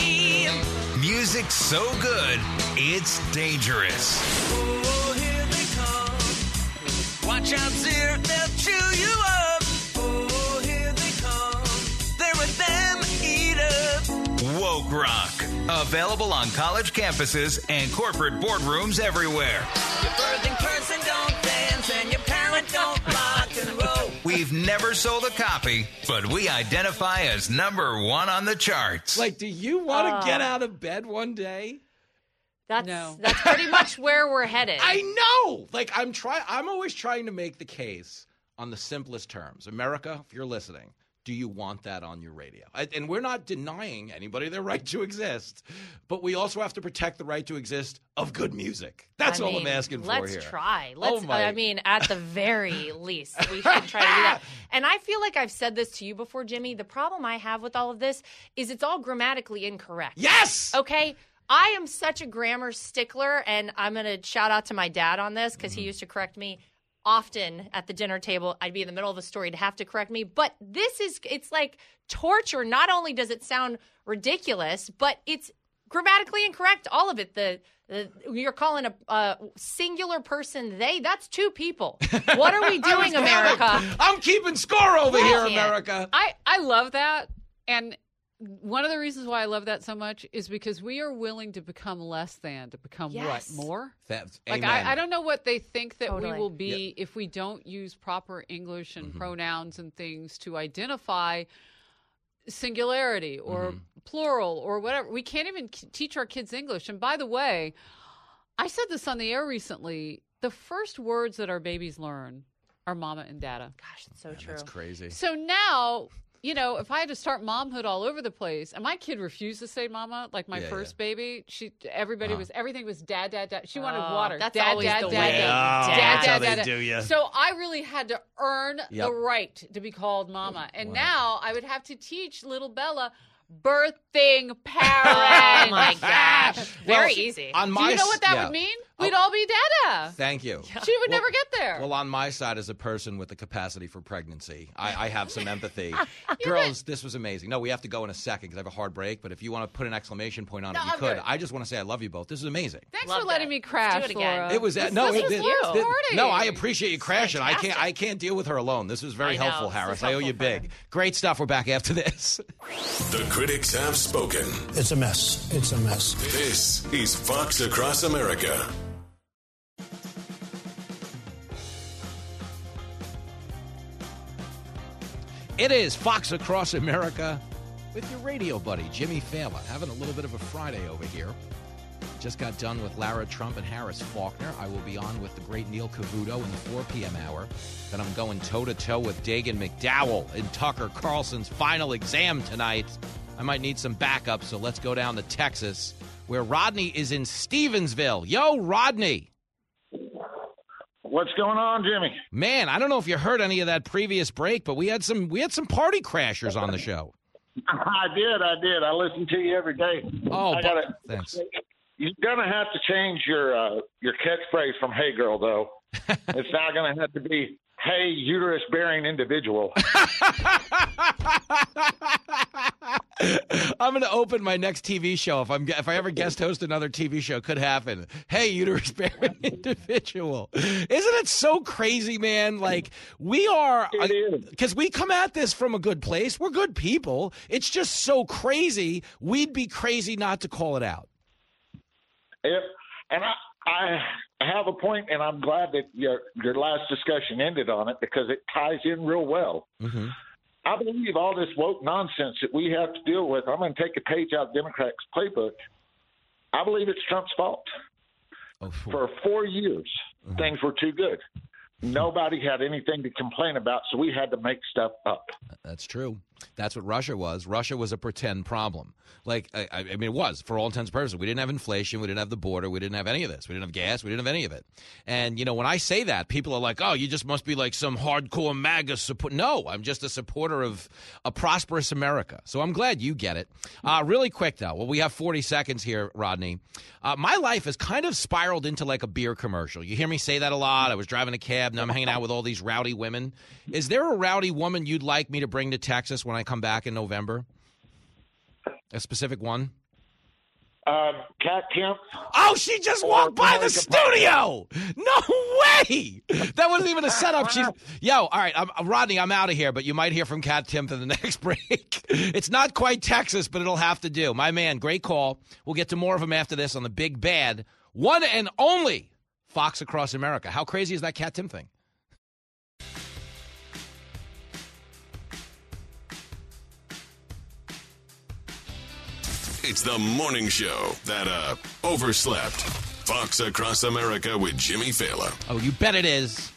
Music so good, it's dangerous. Oh, here they come. Watch out, Zier, they'll chew you up. Oh, here they come. They're a Them-Eater. Woke Rock. Available on college campuses and corporate boardrooms everywhere. Your birthing person don't dance and your parent don't rock and roll. We've never sold a copy, but we identify as number one on the charts. Like, do you want to Uh, get out of bed one day? That's No. that's pretty much where we're headed. I know. Like, I'm trying. I'm always trying to make the case on the simplest terms. America, if you're listening, do you want that on your radio? I, and we're not denying anybody their right to exist, but we also have to protect the right to exist of good music. That's I all mean, I'm asking for let's here. try. Oh Let's. my- I mean, at the very least, we should try to do that. And I feel like I've said this to you before, Jimmy. The problem I have with all of this is it's all grammatically incorrect. Yes. Okay. I am such a grammar stickler, and I'm going to shout out to my dad on this because Mm-hmm. he used to correct me often at the dinner table. I'd be in the middle of a story to have to correct me. But this is, it's like torture. Not only does it sound ridiculous, but it's grammatically incorrect. All of it. The, the you're calling a, a singular person they. That's two people. What are we doing, America? I'm keeping score over Yeah. here, America. I, I love that. And one of the reasons why I love that so much is because we are willing to become less than, to become Yes. what? More? That's, Like, amen. I, I don't know what they think that Totally. we will be if we don't use proper English and Mm-hmm. pronouns and things to identify singularity or Mm-hmm. plural or whatever. We can't even k- teach our kids English. And by the way, I said this on the air recently. The first words that our babies learn are mama and dada. Gosh, it's so Man, true. That's crazy. So now, you know, if I had to start momhood all over the place, and my kid refused to say mama, like my Yeah, first yeah. baby, she, everybody Uh-huh. was, everything was dad, dad, dad. She wanted Oh, water. that's dad, always dad, the dad, way. dad, Yeah, dad, that's dad, how they dad, dad. do ya. So I really had to earn Yep. the right to be called mama. And Wow. now I would have to teach little Bella birthing parent. Oh my gosh. Very Well, easy. On Do my you know what that yeah. would mean? Oh. We'd all be dada. Thank you. She would Well- never get there. Well, on my side, as a person with the capacity for pregnancy, I, I have some empathy. Girls, this was amazing. No, we have to go in a second because I have a hard break. But if you want to put an exclamation point on No, it, you I'm could. good. I just want to say I love you both. This is amazing. Thanks Loved for letting it. me crash, Let's do it again. Laura. It was This- no, this it, was it- you. it- Party. no. I appreciate you crashing. I can't. Fantastic. I can't deal with her alone. This was very I know. helpful, This is Harris. I owe you helpful for her. big. Great stuff. We're back after this. The critics have spoken. It's a mess. It's a mess. This is Fox Across America. It is Fox Across America with your radio buddy, Jimmy Fallon, having a little bit of a Friday over here. Just got done with Lara Trump and Harris Faulkner. I will be on with the great Neil Cavuto in the four p.m. hour. Then I'm going toe-to-toe with Dagan McDowell in Tucker Carlson's final exam tonight. I might need some backup, so let's go down to Texas, where Rodney is in Stevensville. Yo, Rodney. What's going on, Jimmy? Man, I don't know if you heard any of that previous break, but we had some we had some party crashers on the show. I did, I did. I listen to you every day. Oh, I got it. Thanks. You're gonna have to change your uh, your catchphrase from "Hey girl," though. It's now gonna have to be Hey, uterus-bearing individual. I'm going to open my next T V show. If I'm if I ever guest host another T V show, could happen. Hey, uterus-bearing individual. Isn't it so crazy, man? Like, we are, because we come at this from a good place. We're good people. It's just so crazy. We'd be crazy not to call it out. Yep. And I, I have a point, and I'm glad that your your last discussion ended on it because it ties in real well. Mm-hmm. I believe all this woke nonsense that we have to deal with, I'm going to take a page out of Democrats' playbook. I believe it's Trump's fault. Oh, for, For four years, mm-hmm. things were too good. Nobody had anything to complain about, so we had to make stuff up. That's true. That's what Russia was. Russia was a pretend problem. Like, I, I mean, it was, for all intents and purposes. We didn't have inflation. We didn't have the border. We didn't have any of this. We didn't have gas. We didn't have any of it. And, you know, when I say that, people are like, oh, you just must be like some hardcore MAGA support. No, I'm just a supporter of a prosperous America. So I'm glad you get it. Uh, really quick, though. Well, we have forty seconds here, Rodney. Uh, my life has kind of spiraled into like a beer commercial. You hear me say that a lot. I was driving a cab. Now I'm hanging out with all these rowdy women. Is there a rowdy woman you'd like me to bring to Texas when I come back in November? A specific one? Um, Kat Kemp. Oh, she just walked by the studio. No way. That wasn't even a setup. She's, yo, all right, I'm, Rodney, I'm out of here, but you might hear from Kat Kemp in the next break. It's not quite Texas, but it'll have to do. My man, great call. We'll get to more of him after this on the Big Bad, one and only Fox Across America. How crazy is that Kat Kemp thing? It's the morning show that uh overslept. Fox Across America with Jimmy Fallon. Oh, you bet it is.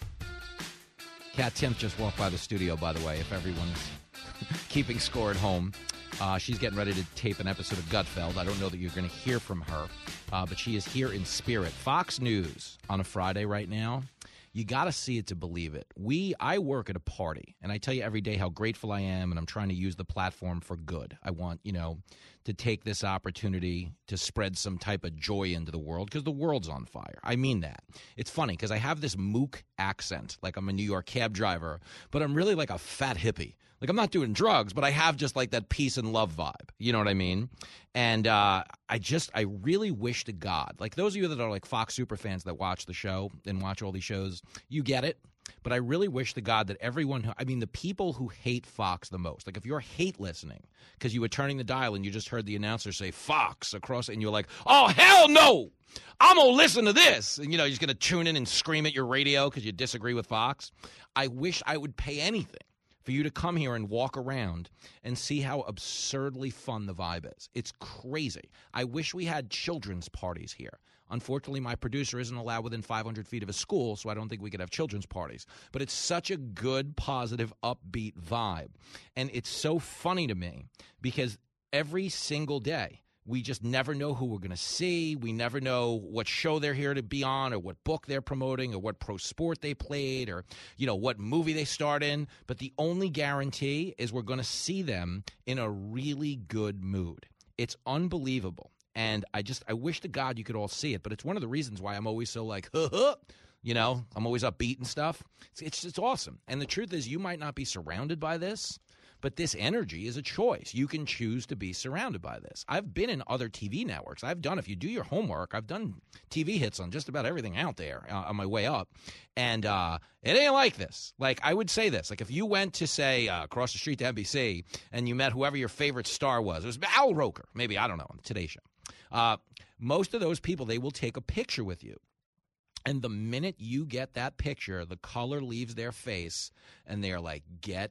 Kat Kemp just walked by the studio, by the way, if everyone's keeping score at home. Uh, she's getting ready to tape an episode of Gutfeld. I don't know that you're going to hear from her, uh, but she is here in spirit. Fox News on a Friday right now. You got to see it to believe it. We, I work at a party, and I tell you every day how grateful I am, and I'm trying to use the platform for good. I want, you know, to take this opportunity to spread some type of joy into the world because the world's on fire. I mean that. It's funny because I have this mook accent, like I'm a New York cab driver, but I'm really like a fat hippie. Like, I'm not doing drugs, but I have just like that peace and love vibe. You know what I mean? And uh, I just, I really wish to God, like those of you that are like Fox super fans that watch the show and watch all these shows, you get it. But I really wish to God that everyone, who, I mean, the people who hate Fox the most, like if you're hate listening because you were turning the dial and you just heard the announcer say Fox across, and you're like, oh, hell no, I'm going to listen to this. And, you know, you're just going to tune in and scream at your radio because you disagree with Fox. I wish I would pay anything for you to come here and walk around and see how absurdly fun the vibe is. It's crazy. I wish we had children's parties here. Unfortunately, my producer isn't allowed within five hundred feet of a school, so I don't think we could have children's parties. But it's such a good, positive, upbeat vibe. And it's so funny to me because every single day, we just never know who we're going to see. We never know what show they're here to be on or what book they're promoting or what pro sport they played or, you know, what movie they starred in. But the only guarantee is we're going to see them in a really good mood. It's unbelievable. And I just, I wish to God you could all see it. But it's one of the reasons why I'm always so like, huh, huh. You know, I'm always upbeat and stuff. It's, it's, it's awesome. And the truth is you might not be surrounded by this, but this energy is a choice. You can choose to be surrounded by this. I've been in other T V networks. I've done, if you do your homework, I've done T V hits on just about everything out there uh, on my way up. And uh, it ain't like this. Like, I would say this. Like, if you went to, say, uh, across the street to N B C and you met whoever your favorite star was, it was Al Roker, maybe, I don't know, on the Today Show. Uh, most of those people, they will take a picture with you. And the minute you get that picture, the color leaves their face, and they're like, get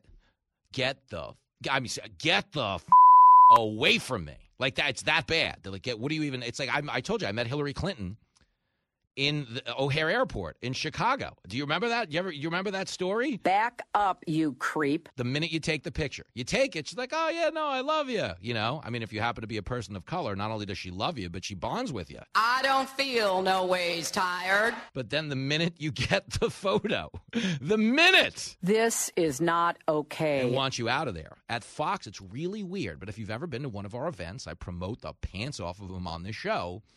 Get the, I mean, get the f- away from me. Like that, it's that bad. They're like, get, what do you even, it's like, I, I told you, I met Hillary Clinton in the O'Hare Airport in Chicago. Do you remember that? You ever, you remember that story? Back up, you creep. The minute you take the picture, you take it, she's like, oh yeah, no, I love you. You know, I mean, if you happen to be a person of color, not only does she love you, but she bonds with you. I don't feel no ways tired. But then the minute you get the photo, the minute. This is not okay. They want you out of there. At Fox, it's really weird. But if you've ever been to one of our events, I promote the pants off of them on this show.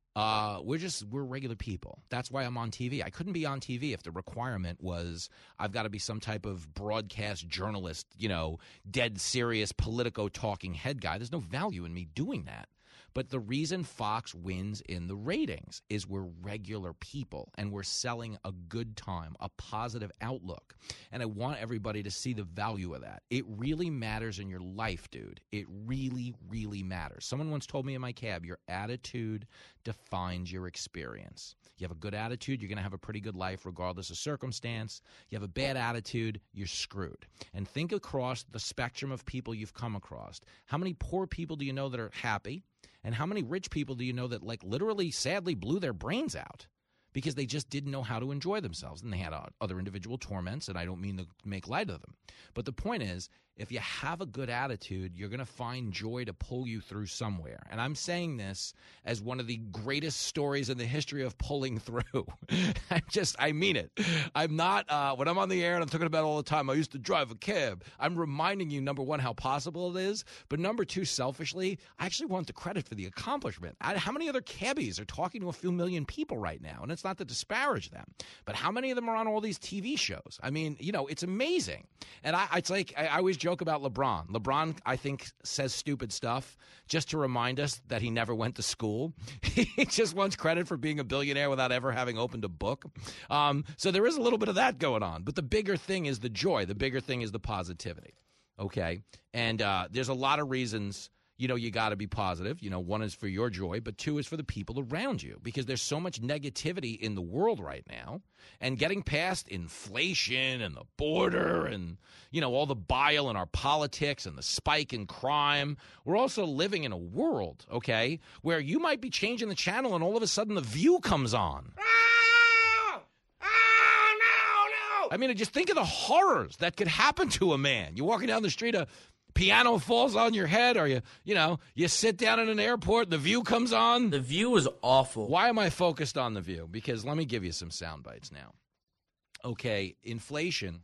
Uh, we're just we're regular people. That's why I'm on T V. I couldn't be on T V if the requirement was I've got to be some type of broadcast journalist, you know, dead serious Politico talking head guy. There's no value in me doing that. But the reason Fox wins in the ratings is we're regular people and we're selling a good time, a positive outlook. And I want everybody to see the value of that. It really matters in your life, dude. It really, really matters. Someone once told me in my cab, your attitude defines your experience. You have a good attitude, you're going to have a pretty good life regardless of circumstance. You have a bad attitude, you're screwed. And think across the spectrum of people you've come across. How many poor people do you know that are happy? And how many rich people do you know that, like, literally, sadly blew their brains out because they just didn't know how to enjoy themselves? And they had uh, other individual torments, and I don't mean to make light of them. But the point is, if you have a good attitude, you're going to find joy to pull you through somewhere. And I'm saying this as one of the greatest stories in the history of pulling through. I just, I mean it. I'm not, uh, when I'm on the air and I'm talking about it all the time, I used to drive a cab. I'm reminding you, number one, how possible it is. But number two, selfishly, I actually want the credit for the accomplishment. I, how many other cabbies are talking to a few million people right now? And it's not to disparage them, but how many of them are on all these T V shows? I mean, you know, it's amazing. And I, it's like, I, I always joke about LeBron. LeBron, I think, says stupid stuff just to remind us that he never went to school. He just wants credit for being a billionaire without ever having opened a book. Um, so there is a little bit of that going on. But the bigger thing is the joy. The bigger thing is the positivity. Okay? And uh, there's a lot of reasons, you know, you got to be positive. You know, one is for your joy, but two is for the people around you, because there's so much negativity in the world right now. And getting past inflation and the border and, you know, all the bile in our politics and the spike in crime, we're also living in a world, okay, where you might be changing the channel and all of a sudden The View comes on. Ah! Ah, no, no! I mean, just think of the horrors that could happen to a man. You're walking down the street, a piano falls on your head, or you, you know, you sit down in an airport, The View comes on. The View is awful. Why am I focused on The View? Because let me give you some sound bites now. Okay, inflation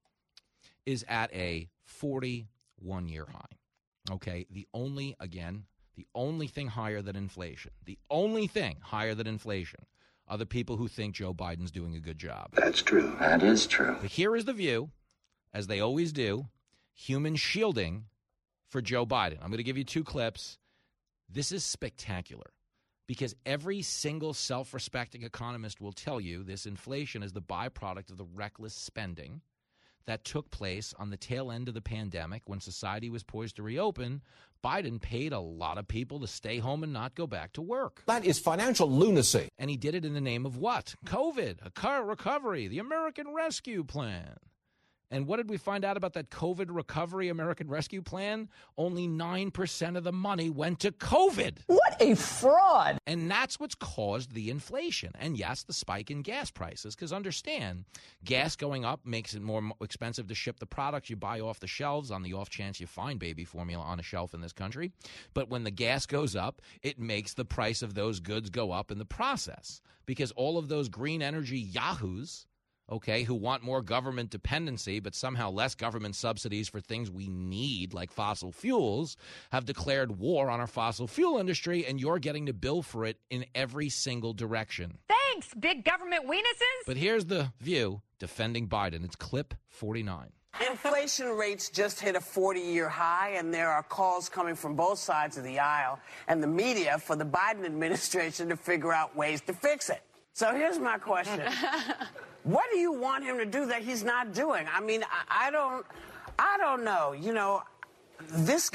is at a forty-one year high. Okay, the only, again, the only thing higher than inflation, the only thing higher than inflation are the people who think Joe Biden's doing a good job. That's true. That is true. But here is The View, as they always do, human shielding for Joe Biden. I'm going to give you two clips. This is spectacular because every single self-respecting economist will tell you this inflation is the byproduct of the reckless spending that took place on the tail end of the pandemic when society was poised to reopen. Biden paid a lot of people to stay home and not go back to work. That is financial lunacy. And he did it in the name of what? COVID, a car recovery, the American Rescue Plan. And what did we find out about that COVID recovery American Rescue Plan? Only nine percent of the money went to COVID. What a fraud. And that's what's caused the inflation. And yes, the spike in gas prices. Because understand, gas going up makes it more expensive to ship the products you buy off the shelves on the off chance you find baby formula on a shelf in this country. But when the gas goes up, it makes the price of those goods go up in the process. Because all of those green energy yahoos, okay, who want more government dependency but somehow less government subsidies for things we need like fossil fuels, have declared war on our fossil fuel industry, and you're getting to bill for it in every single direction. Thanks, big government weenuses. But here's The View defending Biden. It's clip forty-nine. Inflation rates just hit a forty-year high, and there are calls coming from both sides of the aisle and the media for the Biden administration to figure out ways to fix it. So here's my question. What do you want him to do that he's not doing? I mean, I, I don't, I don't know. You know, this,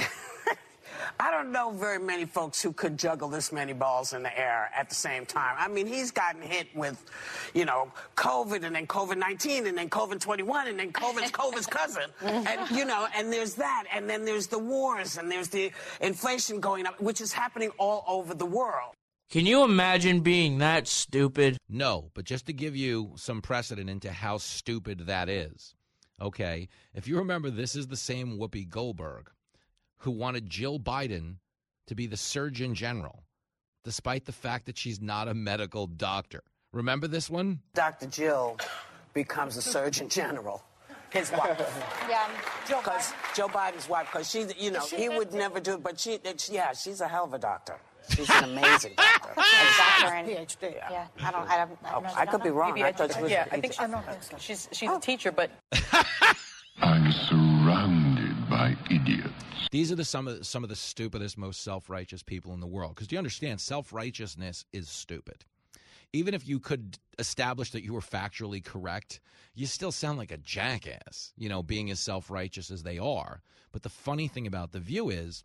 I don't know very many folks who could juggle this many balls in the air at the same time. I mean, he's gotten hit with, you know, COVID and then COVID nineteen and then COVID twenty-one and then COVID's COVID's cousin. And, you know, and there's that. And then there's the wars and there's the inflation going up, which is happening all over the world. Can you imagine being that stupid? No, but just to give you some precedent into how stupid that is, okay, if you remember, this is the same Whoopi Goldberg who wanted Jill Biden to be the Surgeon General, despite the fact that she's not a medical doctor. Remember this one? Doctor Jill becomes the Surgeon General. His wife. Yeah, Joe Because Joe Biden's wife, because she, you know, she he would it? never do it, but she, yeah, she's a hell of a doctor. She's an amazing doctor. Doctor and PhD. yeah, I don't. I don't. I, don't know, I could be wrong. Maybe I thought she was. yeah, a I think teacher. she, no, she's she's a teacher, but I'm surrounded by idiots. These are the some of some of the stupidest, most self-righteous people in the world. Because do you understand, self-righteousness is stupid. Even if you could establish that you were factually correct, you still sound like a jackass, you know, being as self-righteous as they are. But the funny thing about The View is,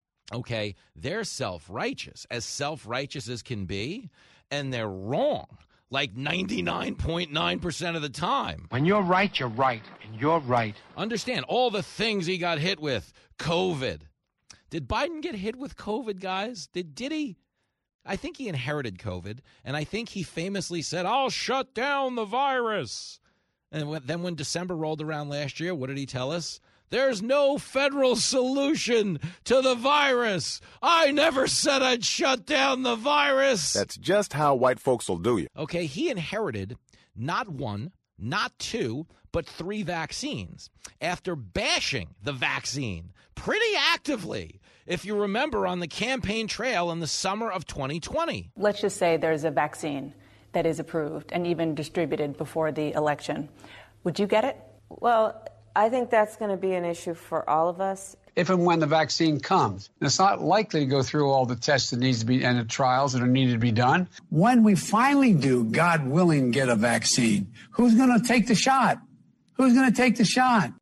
okay, they're self-righteous, as self-righteous as can be, and they're wrong, like ninety-nine point nine percent of the time. When you're right, you're right, and you're right. Understand, all the things he got hit with, COVID. Did Biden get hit with COVID, guys? Did, did he? I think he inherited COVID, and I think he famously said, I'll shut down the virus. And then when December rolled around last year, what did he tell us? There's no federal solution to the virus. I never said I'd shut down the virus. That's just how white folks will do you. Okay, he inherited not one, not two, but three vaccines after bashing the vaccine pretty actively, if you remember, on the campaign trail in the summer of twenty twenty. Let's just say there's a vaccine that is approved and even distributed before the election. Would you get it? Well, I think that's going to be an issue for all of us. If and when the vaccine comes. And it's not likely to go through all the tests that needs to be and the trials that are needed to be done. When we finally do, God willing, get a vaccine, who's going to take the shot? Who's going to take the shot?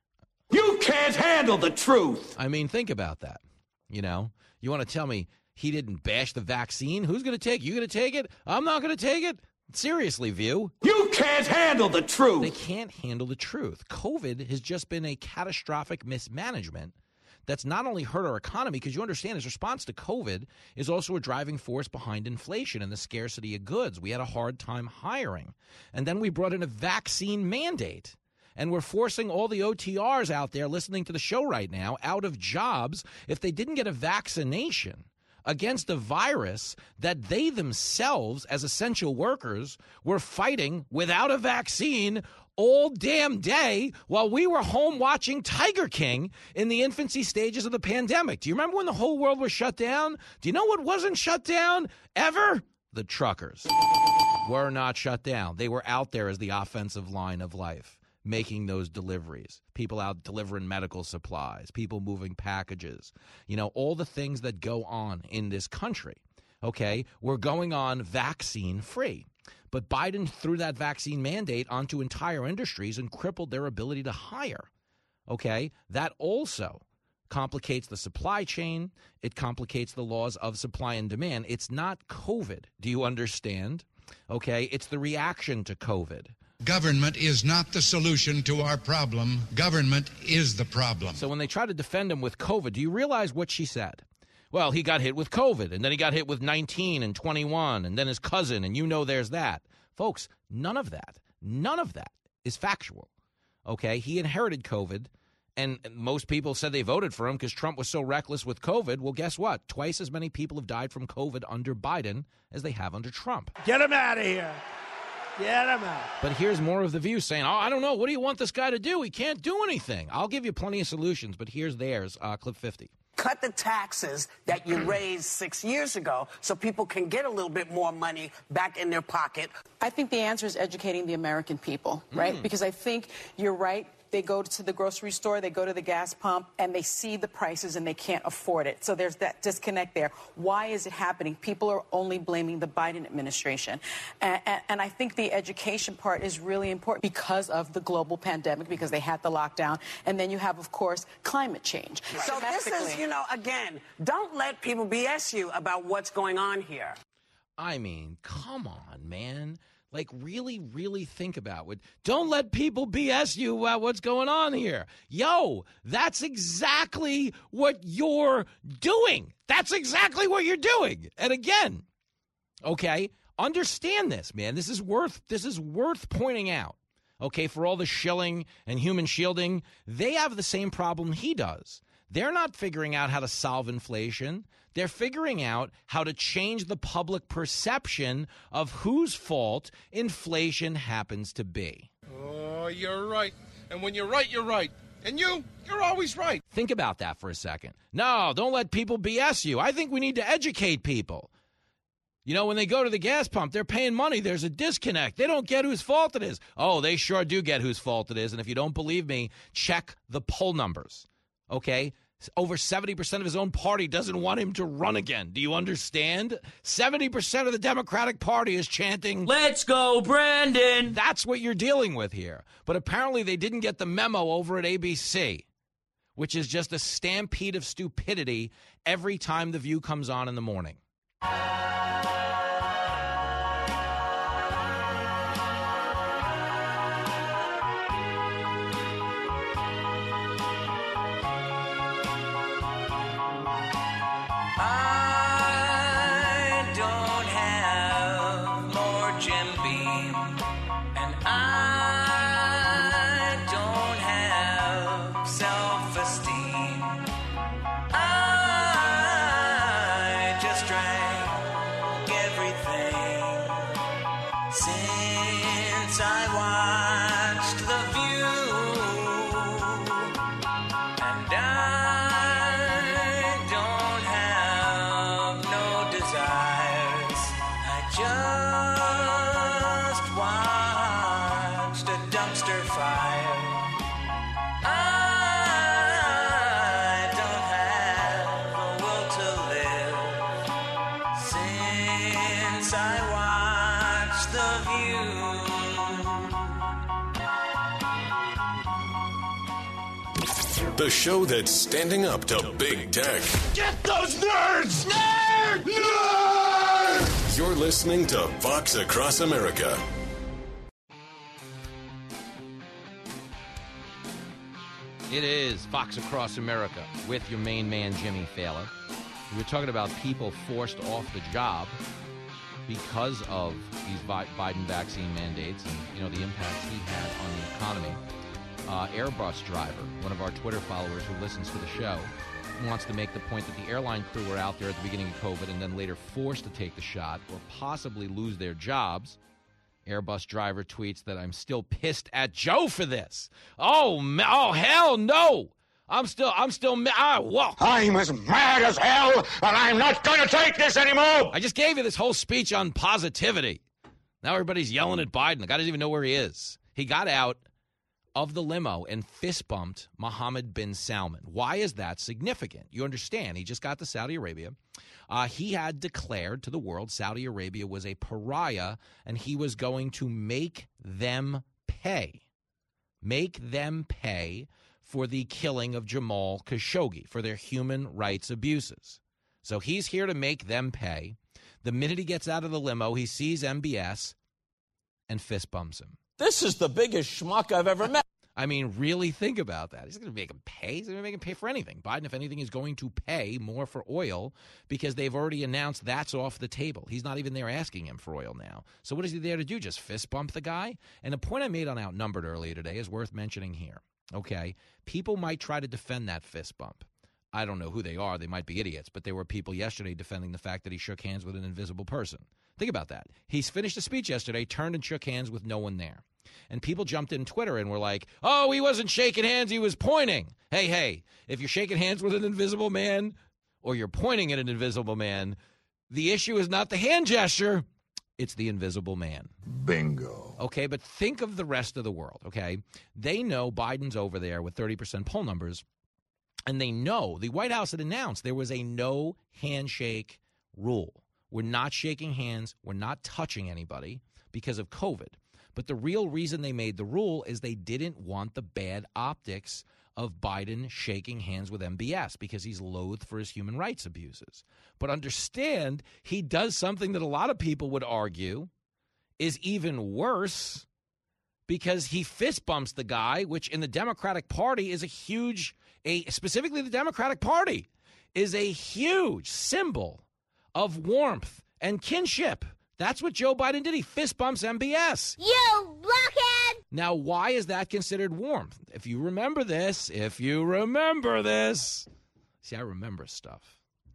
You can't handle the truth. I mean, think about that. You know, you want to tell me he didn't bash the vaccine? Who's going to take it? You going to take it? I'm not going to take it? Seriously, View. You can't handle the truth. They can't handle the truth. COVID has just been a catastrophic mismanagement that's not only hurt our economy, because you understand his response to COVID is also a driving force behind inflation and the scarcity of goods. We had a hard time hiring. And then we brought in a vaccine mandate. And we're forcing all the O T Rs out there listening to the show right now out of jobs if they didn't get a vaccination against a virus that they themselves, as essential workers, were fighting without a vaccine all damn day while we were home watching Tiger King in the infancy stages of the pandemic. Do you remember when the whole world was shut down? Do you know what wasn't shut down ever? The truckers were not shut down. They were out there as the offensive line of life, making those deliveries, people out delivering medical supplies, people moving packages, you know, all the things that go on in this country, okay, we're going on vaccine free. But Biden threw that vaccine mandate onto entire industries and crippled their ability to hire, okay? That also complicates the supply chain. It complicates the laws of supply and demand. It's not COVID. Do you understand? Okay, it's the reaction to COVID. Government is not the solution to our problem. Government is the problem. So when they try to defend him with COVID, do you realize what she said? Well, he got hit with COVID, and then he got hit with nineteen and twenty-one, and then his cousin, and you know there's that. Folks, none of that, none of that is factual, okay? He inherited COVID, and most people said they voted for him because Trump was so reckless with COVID. Well, guess what? Twice as many people have died from COVID under Biden as they have under Trump. Get him out of here. Get him out. But here's more of The View saying, oh, I don't know. What do you want this guy to do? He can't do anything. I'll give you plenty of solutions, but here's theirs. Uh, clip fifty. Cut the taxes that you raised six years ago so people can get a little bit more money back in their pocket. I think the answer is educating the American people, right? Mm. Because I think you're right. They go to the grocery store, they go to the gas pump, and they see the prices and they can't afford it. So there's that disconnect there. Why is it happening? People are only blaming the Biden administration. And, and, and I think the education part is really important because of the global pandemic, because they had the lockdown. And then you have, of course, climate change. Right. So this is, you know, again, don't let people B S you about what's going on here. I mean, come on, man. Like, really, really think about it. Don't let people B S you about what's going on here. Yo, that's exactly what you're doing. That's exactly what you're doing. And again, okay, understand this, man. This is worth this is worth pointing out. Okay, for all the shilling and human shielding, they have the same problem he does. They're not figuring out how to solve inflation. They're figuring out how to change the public perception of whose fault inflation happens to be. Oh, you're right. And when you're right, you're right. And you, you're always right. Think about that for a second. No, don't let people B S you. I think we need to educate people. You know, when they go to the gas pump, they're paying money. There's a disconnect. They don't get whose fault it is. Oh, they sure do get whose fault it is. And if you don't believe me, check the poll numbers. Okay? Over seventy percent of his own party doesn't want him to run again. Do you understand? seventy percent of the Democratic Party is chanting, "Let's go, Brandon!" That's what you're dealing with here. But apparently they didn't get the memo over at A B C, which is just a stampede of stupidity every time The View comes on in the morning. The show that's standing up to big tech. Get those nerds! Nerd! Nerd! You're listening to Fox Across America. It is Fox Across America with your main man, Jimmy Fallon. We were talking about people forced off the job because of these Biden vaccine mandates and, you know, the impacts he had on the economy. Uh, Airbus driver, one of our Twitter followers who listens to the show, wants to make the point that the airline crew were out there at the beginning of COVID and then later forced to take the shot or possibly lose their jobs. Airbus driver tweets that I'm still pissed at Joe for this. Oh, oh hell no! I'm still, I'm still, ah, whoa. I'm as mad as hell, and I'm not going to take this anymore. I just gave you this whole speech on positivity. Now everybody's yelling at Biden. The guy doesn't even know where he is. He got out of the limo and fist bumped Mohammed bin Salman. Why is that significant? You understand, he just got to Saudi Arabia. Uh, he had declared to the world Saudi Arabia was a pariah, and he was going to make them pay. Make them pay for the killing of Jamal Khashoggi, for their human rights abuses. So he's here to make them pay. The minute he gets out of the limo, he sees M B S and fist bumps him. This is the biggest schmuck I've ever met. I mean, really think about that. He's going to make him pay. He's going to make him pay for anything. Biden, if anything, is going to pay more for oil because they've already announced that's off the table. He's not even there asking him for oil now. So what is he there to do? Just fist bump the guy? And the point I made on Outnumbered earlier today is worth mentioning here. Okay? People might try to defend that fist bump. I don't know who they are. They might be idiots. But there were people yesterday defending the fact that he shook hands with an invisible person. Think about that. He's finished a speech yesterday, turned and shook hands with no one there. And people jumped in Twitter and were like, oh, he wasn't shaking hands, he was pointing. Hey, hey, if you're shaking hands with an invisible man or you're pointing at an invisible man, the issue is not the hand gesture, it's the invisible man. Bingo. Okay, but think of the rest of the world, okay? They know Biden's over there with thirty percent poll numbers, and they know the White House had announced there was a no handshake rule. We're not shaking hands. We're not touching anybody because of COVID. But the real reason they made the rule is they didn't want the bad optics of Biden shaking hands with M B S because he's loathed for his human rights abuses. But understand, he does something that a lot of people would argue is even worse because he fist bumps the guy, which in the Democratic Party is a huge, a specifically the Democratic Party, is a huge symbol of warmth and kinship. That's what Joe Biden did. He fist bumps M B S. You blockhead! Now, why is that considered warmth? If you remember this, if you remember this. See, I remember stuff.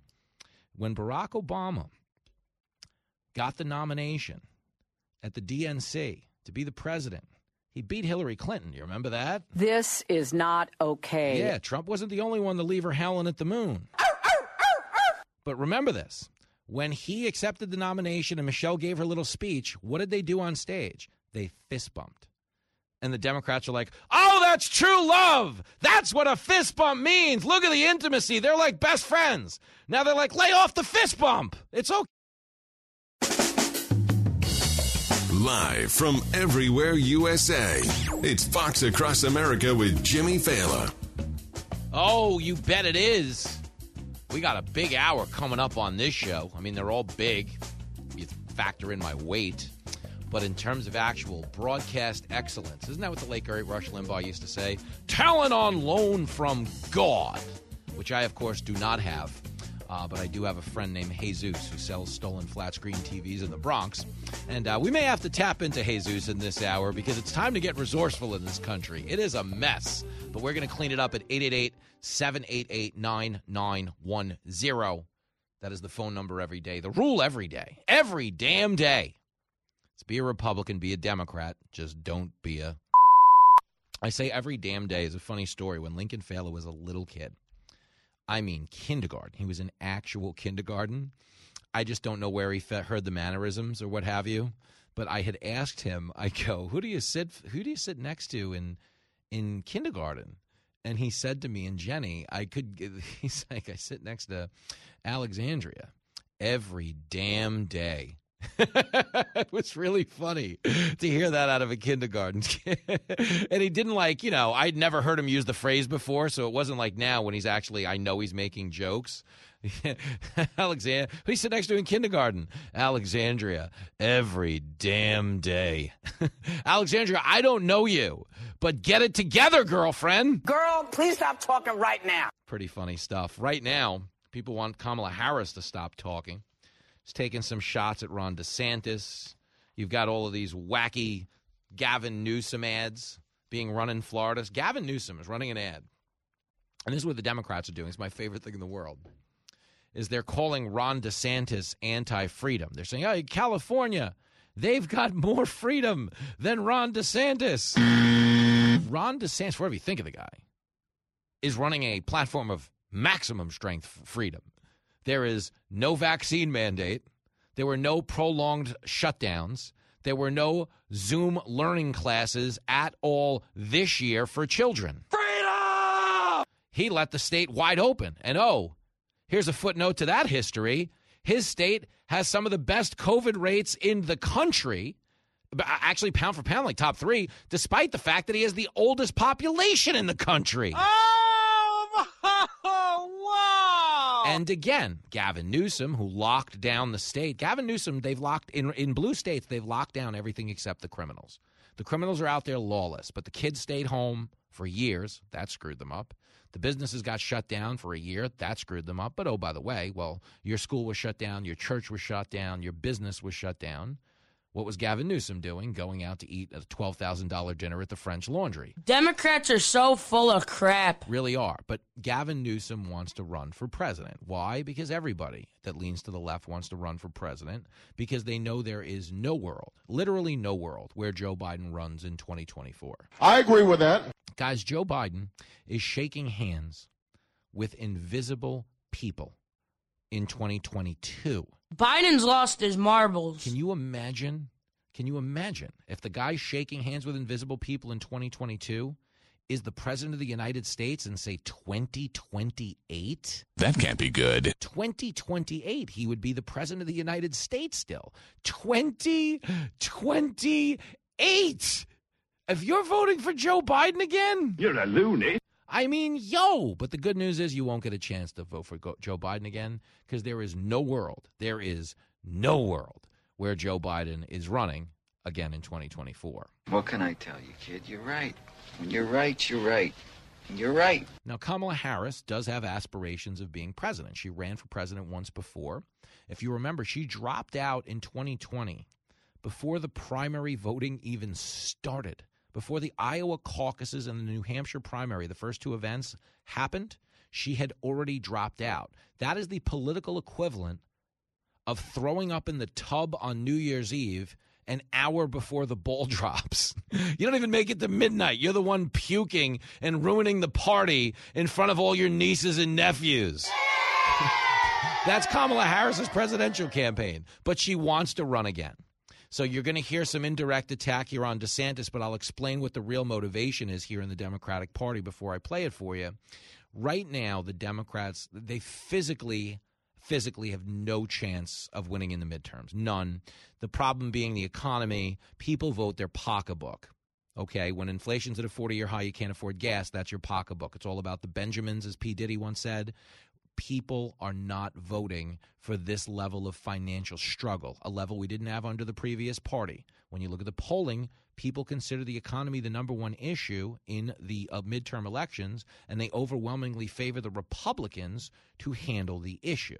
When Barack Obama got the nomination at the D N C to be the president, He beat Hillary Clinton. You remember that? This is not okay. Yeah, Trump wasn't the only one to leave her howling at the moon. But remember this. When he accepted the nomination and Michelle gave her little speech, what did they do on stage? They fist bumped. And the Democrats are like, oh, that's true love. That's what a fist bump means. Look at the intimacy. They're like best friends. Now they're like, lay off the fist bump. It's okay. Live from everywhere U S A, it's Fox Across America with Jimmy Fallon. Oh, you bet it is. We got a big hour coming up on this show. I mean, they're all big. You factor in my weight. But in terms of actual broadcast excellence, isn't that what the late great Rush Limbaugh used to say? Talent on loan from God, which I, of course, do not have. Uh, but I do have a friend named Jesus who sells stolen flat screen T Vs in the Bronx. And uh, we may have to tap into Jesus in this hour because it's time to get resourceful in this country. It is a mess. But we're going to clean it up at eight eight eight, seven eight eight, nine nine one zero. That is the phone number every day. The rule every day. Every damn day. It's be a Republican, be a Democrat. Just don't be a... I say every damn day is a funny story. When Lincoln Failer was a little kid, I mean kindergarten. He was in actual kindergarten. I just don't know where he fe- heard the mannerisms or what have you. But I had asked him, I go, who do you sit who do you sit next to in in kindergarten? And he said to me, and Jenny, I could, he's like, I sit next to Alexandria every damn day. It was really funny to hear that out of a kindergarten kid. And he didn't like, you know, I'd never heard him use the phrase before, so it wasn't like now when he's actually, I know he's making jokes. Alexandria, who you sit next to in kindergarten? Alexandria, every damn day. Alexandria, I don't know you, but get it together, girlfriend. Girl, please stop talking right now. Pretty funny stuff. Right now, people want Kamala Harris to stop talking. He's taking some shots at Ron DeSantis. You've got all of these wacky Gavin Newsom ads being run in Florida. Gavin Newsom is running an ad. And this is what the Democrats are doing. It's my favorite thing in the world. Is they're calling Ron DeSantis anti-freedom. They're saying, oh, California, they've got more freedom than Ron DeSantis. Ron DeSantis, whatever you think of the guy, is running a platform of maximum strength freedom. There is no vaccine mandate. There were no prolonged shutdowns. There were no Zoom learning classes at all this year for children. Freedom! He let the state wide open. And oh, here's a footnote to that history. His state has some of the best COVID rates in the country, actually pound for pound, like top three, despite the fact that he has the oldest population in the country. Oh, wow! And again, Gavin Newsom, who locked down the state. Gavin Newsom, they've locked, in, in blue states, they've locked down everything except the criminals. The criminals are out there lawless, but the kids stayed home for years. That screwed them up. The businesses got shut down for a year. That screwed them up. But, oh, by the way, well, your school was shut down, your church was shut down, your business was shut down. What was Gavin Newsom doing? Going out to eat a twelve thousand dollars dinner at the French Laundry. Democrats are so full of crap. Really are. But Gavin Newsom wants to run for president. Why? Because everybody that leans to the left wants to run for president because they know there is no world, literally no world, where Joe Biden runs in twenty twenty-four. I agree with that. Guys, Joe Biden is shaking hands with invisible people in twenty twenty-two. Biden's lost his marbles. Can you imagine? Can you imagine if the guy shaking hands with invisible people in twenty twenty-two is the president of the United States in, say, twenty twenty-eight? That can't be good. twenty twenty-eight, he would be the president of the United States still. twenty twenty-eight! If you're voting for Joe Biden again, you're a loony. I mean, yo, but the good news is you won't get a chance to vote for Joe Biden again because there is no world, there is no world where Joe Biden is running again in twenty twenty-four. What can I tell you, kid? You're right. When you're right, you're right. And you're right. Now, Kamala Harris does have aspirations of being president. She ran for president once before. If you remember, she dropped out in twenty twenty before the primary voting even started. Before the Iowa caucuses and the New Hampshire primary, the first two events happened, she had already dropped out. That is the political equivalent of throwing up in the tub on New Year's Eve an hour before the ball drops. You don't even make it to midnight. You're the one puking and ruining the party in front of all your nieces and nephews. That's Kamala Harris's presidential campaign, but she wants to run again. So you're going to hear some indirect attack here on DeSantis, but I'll explain what the real motivation is here in the Democratic Party before I play it for you. Right now, the Democrats, they physically physically have no chance of winning in the midterms. None. The problem being the economy. People vote their pocketbook. Okay, when inflation's at a forty-year high, you can't afford gas. That's your pocketbook. It's all about the Benjamins, as P. Diddy once said. People are not voting for this level of financial struggle, a level we didn't have under the previous party. When you look at the polling, people consider the economy the number one issue in the uh, midterm elections, and they overwhelmingly favor the Republicans to handle the issue.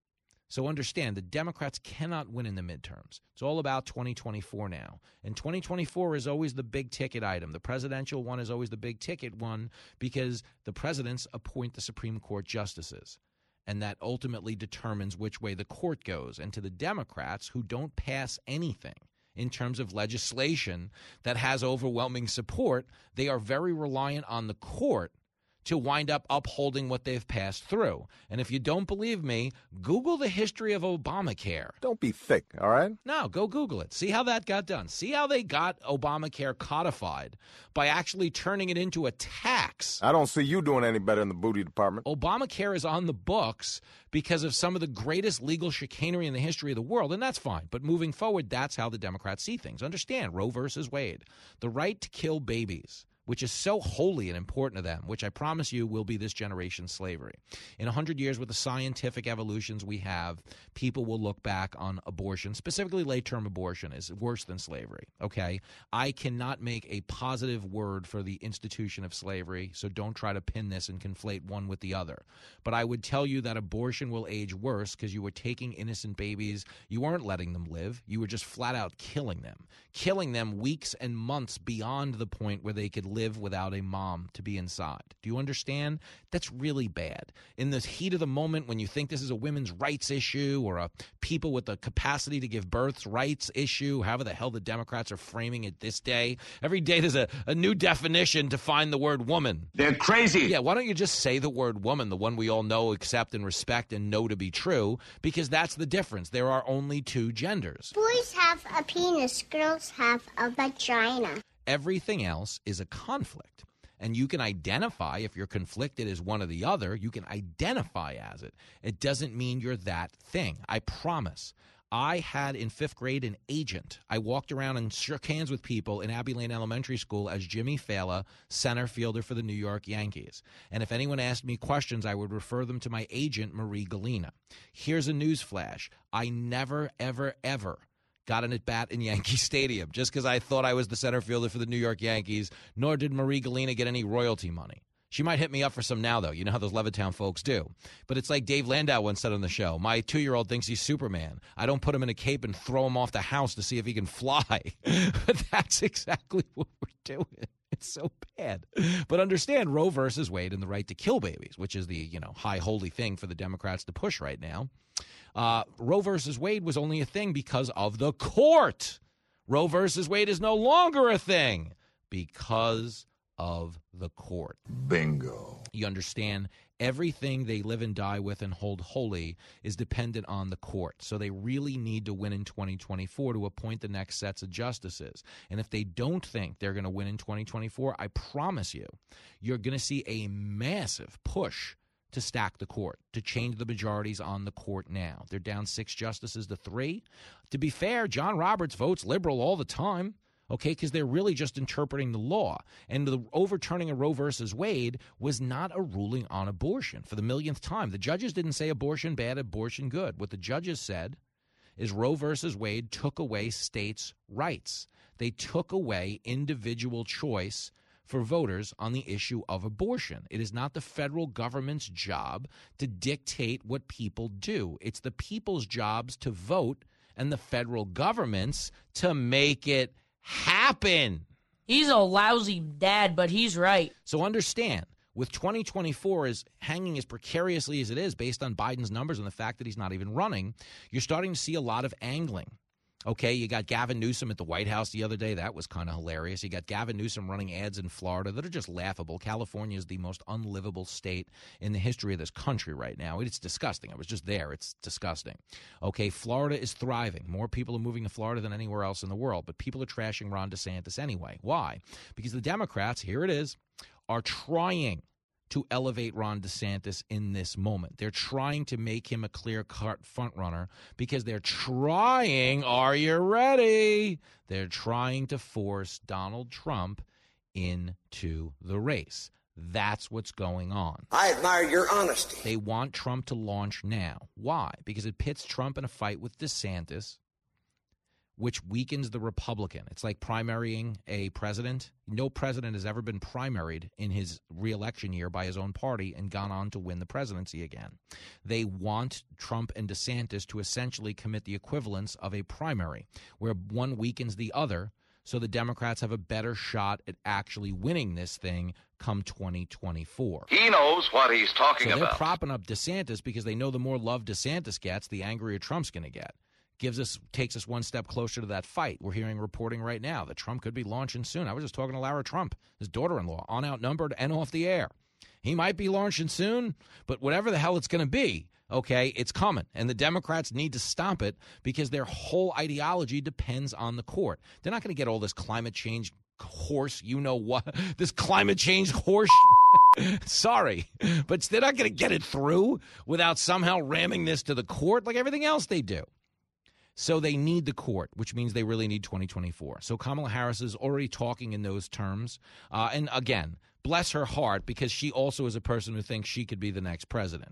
So understand, the Democrats cannot win in the midterms. It's all about twenty twenty-four now. And twenty twenty-four is always the big ticket item. The presidential one is always the big ticket one because the presidents appoint the Supreme Court justices. And that ultimately determines which way the court goes. And to the Democrats who don't pass anything in terms of legislation that has overwhelming support, they are very reliant on the court to wind up upholding what they've passed through. And if you don't believe me, Google the history of Obamacare. Don't be thick, all right? No, go Google it. See how that got done. See how they got Obamacare codified by actually turning it into a tax. I don't see you doing any better in the booty department. Obamacare is on the books because of some of the greatest legal chicanery in the history of the world, and that's fine. But moving forward, that's how the Democrats see things. Understand, Roe versus Wade. The right to kill babies, which is so holy and important to them, which I promise you will be this generation's slavery. In one hundred years, with the scientific evolutions we have, people will look back on abortion, specifically late-term abortion, is worse than slavery, okay? I cannot make a positive word for the institution of slavery, so don't try to pin this and conflate one with the other. But I would tell you that abortion will age worse because you were taking innocent babies. You weren't letting them live. You were just flat-out killing them, killing them weeks and months beyond the point where they could live live without a mom to be inside. Do you understand? That's really bad. In the heat of the moment when you think this is a women's rights issue or a people with the capacity to give births rights issue, however the hell the Democrats are framing it this day, every day there's a, a new definition to find the word woman. They're crazy. Yeah, why don't you just say the word woman, the one we all know, accept, and respect and know to be true, because that's the difference. There are only two genders. Boys have a penis, girls have a vagina. Everything else is a conflict. And you can identify, if you're conflicted as one or the other, you can identify as it. It doesn't mean you're that thing. I promise. I had in fifth grade an agent. I walked around and shook hands with people in Abbey Lane Elementary School as Jimmy Fala, center fielder for the New York Yankees. And if anyone asked me questions, I would refer them to my agent, Marie Galena. Here's a news flash. I never, ever, ever got an at-bat in Yankee Stadium just because I thought I was the center fielder for the New York Yankees, nor did Marie Galena get any royalty money. She might hit me up for some now, though. You know how those Levittown folks do. But it's like Dave Landau once said on the show, my two-year-old thinks he's Superman. I don't put him in a cape and throw him off the house to see if he can fly. But that's exactly what we're doing. It's so bad. But understand Roe versus Wade and the right to kill babies, which is the, you know, high holy thing for the Democrats to push right now. Uh, Roe versus Wade was only a thing because of the court. Roe versus Wade is no longer a thing because of the court. Bingo. You understand? Everything they live and die with and hold holy is dependent on the court. So they really need to win in twenty twenty-four to appoint the next sets of justices. And if they don't think they're going to win in twenty twenty-four, I promise you, you're going to see a massive push to stack the court, to change the majorities on the court now. They're down six justices to three. To be fair, John Roberts votes liberal all the time, okay, because they're really just interpreting the law. And the overturning of Roe versus Wade was not a ruling on abortion. For the millionth time, the judges didn't say abortion bad, abortion good. What the judges said is Roe versus Wade took away states' rights. They took away individual choice for voters on the issue of abortion. It is not the federal government's job to dictate what people do. It's the people's jobs to vote and the federal government's to make it happen. He's a lousy dad, but he's right. So understand, with twenty twenty-four is hanging as precariously as it is based on Biden's numbers and the fact that he's not even running, you're starting to see a lot of angling. Okay, you got Gavin Newsom at the White House the other day. That was kind of hilarious. You got Gavin Newsom running ads in Florida that are just laughable. California is the most unlivable state in the history of this country right now. It's disgusting. I was just there. It's disgusting. Okay, Florida is thriving. More people are moving to Florida than anywhere else in the world, but people are trashing Ron DeSantis anyway. Why? Because the Democrats, here it is, are trying to elevate Ron DeSantis in this moment. They're trying to make him a clear-cut frontrunner because they're trying, are you ready? They're trying to force Donald Trump into the race. That's what's going on. I admire your honesty. They want Trump to launch now. Why? Because it pits Trump in a fight with DeSantis, which weakens the Republican. It's like primarying a president. No president has ever been primaried in his reelection year by his own party and gone on to win the presidency again. They want Trump and DeSantis to essentially commit the equivalence of a primary, where one weakens the other, so the Democrats have a better shot at actually winning this thing come twenty twenty-four. He knows what he's talking so about. They're propping up DeSantis because they know the more love DeSantis gets, the angrier Trump's going to get. Gives us, takes us one step closer to that fight. We're hearing reporting right now that Trump could be launching soon. I was just talking to Lara Trump, his daughter-in-law, on Outnumbered and Off the Air. He might be launching soon, but whatever the hell it's going to be, okay, it's coming. And the Democrats need to stop it because their whole ideology depends on the court. They're not going to get all this climate change horse, you know what, this climate change horse. Sorry, but they're not going to get it through without somehow ramming this to the court like everything else they do. So they need the court, which means they really need twenty twenty-four. So Kamala Harris is already talking in those terms. Uh, and again, bless her heart, because she also is a person who thinks she could be the next president.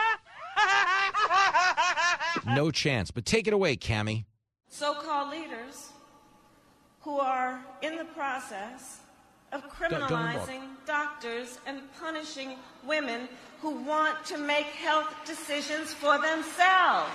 No chance. But take it away, Cammie. So-called leaders who are in the process of criminalizing don't, don't doctors and punishing women who want to make health decisions for themselves.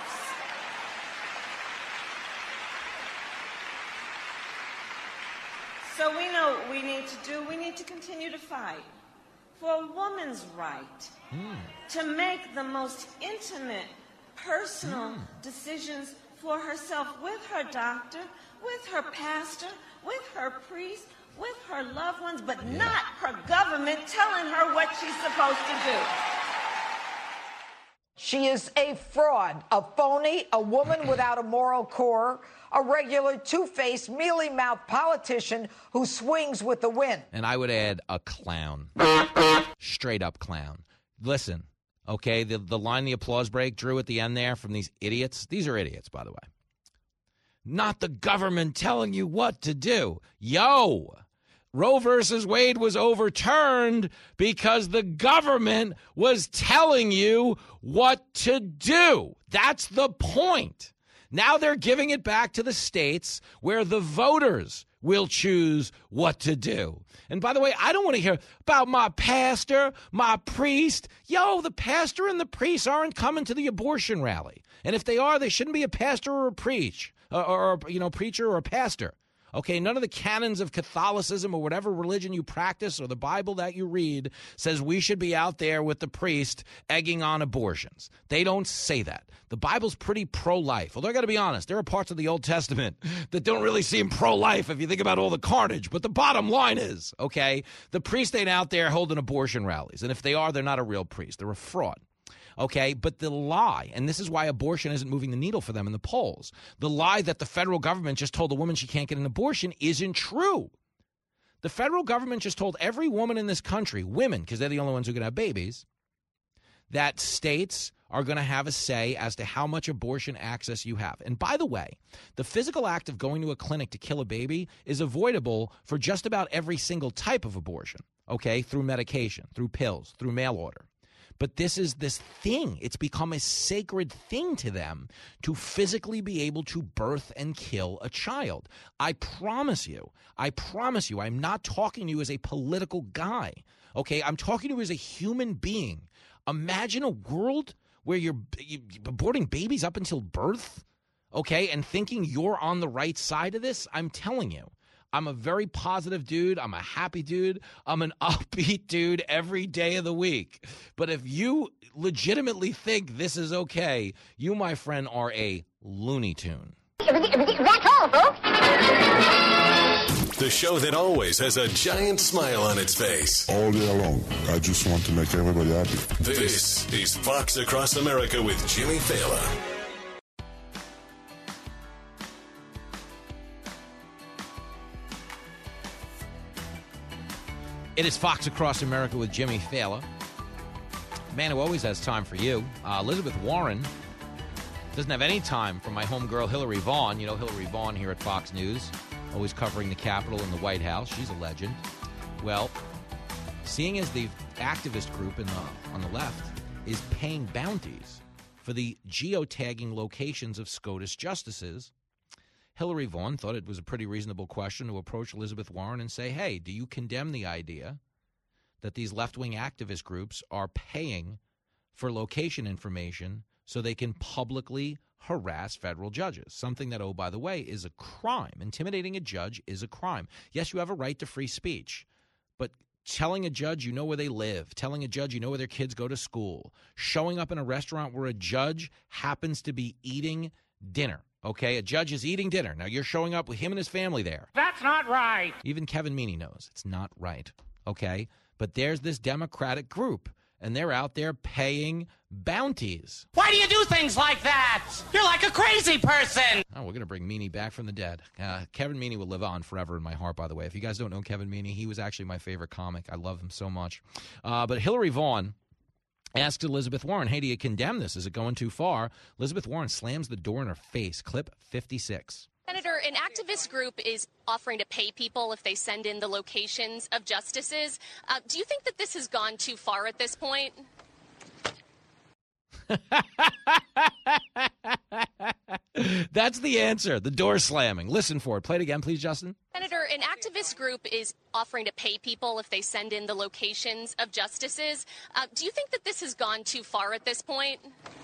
So we know what we need to do. We need to continue to fight for a woman's right mm. to make the most intimate, personal mm. decisions for herself with her doctor, with her pastor, with her priest, with her loved ones, but yeah. not her government telling her what she's supposed to do. She is a fraud, a phony, a woman without a moral core, a regular two-faced, mealy-mouthed politician who swings with the wind. And I would add a clown. Straight up clown. Listen, okay, the, the line the applause break drew at the end there from these idiots. These are idiots, by the way. Not the government telling you what to do. Yo! Roe versus Wade was overturned because the government was telling you what to do. That's the point. Now they're giving it back to the states where the voters will choose what to do. And by the way, I don't want to hear about my pastor, my priest. Yo, the pastor and the priest aren't coming to the abortion rally. And if they are, they shouldn't be a pastor or a preach, or, or you know, preacher or a pastor. Okay, none of the canons of Catholicism or whatever religion you practice or the Bible that you read says we should be out there with the priest egging on abortions. They don't say that. The Bible's pretty pro-life. Although I got to be honest, there are parts of the Old Testament that don't really seem pro-life if you think about all the carnage. But the bottom line is, okay, the priest ain't out there holding abortion rallies. And if they are, they're not a real priest. They're a fraud. Okay, but the lie, and this is why abortion isn't moving the needle for them in the polls, the lie that the federal government just told a woman she can't get an abortion isn't true. The federal government just told every woman in this country, women, because they're the only ones who can have babies, that states are going to have a say as to how much abortion access you have. And by the way, the physical act of going to a clinic to kill a baby is avoidable for just about every single type of abortion, okay, through medication, through pills, through mail order. But this is this thing. It's become a sacred thing to them to physically be able to birth and kill a child. I promise you, I promise you, I'm not talking to you as a political guy, okay? I'm talking to you as a human being. Imagine a world where you're, you're aborting babies up until birth, okay, and thinking you're on the right side of this. I'm telling you. I'm a very positive dude. I'm a happy dude. I'm an upbeat dude every day of the week. But if you legitimately think this is okay, you, my friend, are a Looney Tune. That's all, folks. The show that always has a giant smile on its face. All day long, I just want to make everybody happy. This is Fox Across America with Jimmy Fallon. It is Fox Across America with Jimmy Fallon. Man who always has time for you. Uh, Elizabeth Warren doesn't have any time for my homegirl Hillary Vaughn. You know Hillary Vaughn here at Fox News, always covering the Capitol and the White House. She's a legend. Well, seeing as the activist group in the, on the left is paying bounties for the geotagging locations of SCOTUS justices, Hillary Vaughn thought it was a pretty reasonable question to approach Elizabeth Warren and say, hey, do you condemn the idea that these left-wing activist groups are paying for location information so they can publicly harass federal judges, something that, oh, by the way, is a crime. Intimidating a judge is a crime. Yes, you have a right to free speech, but telling a judge you know where they live, telling a judge you know where their kids go to school, showing up in a restaurant where a judge happens to be eating dinner, okay? A judge is eating dinner. Now, you're showing up with him and his family there. That's not right. Even Kevin Meaney knows it's not right, okay? But there's this Democratic group, and they're out there paying bounties. Why do you do things like that? You're like a crazy person. Oh, we're going to bring Meaney back from the dead. Uh, Kevin Meaney will live on forever in my heart, by the way. If you guys don't know Kevin Meaney, he was actually my favorite comic. I love him so much. Uh, but Hillary Vaughn asked Elizabeth Warren, hey, do you condemn this? Is it going too far? Elizabeth Warren slams the door in her face. Clip fifty-six. Senator, an activist group is offering to pay people if they send in the locations of justices. Uh, do you think that this has gone too far at this point? That's the answer. The door slamming. Listen for it. Play it again, please, Justin. Senator, an activist group is offering to pay people if they send in the locations of justices. Uh, do you think that this has gone too far at this point?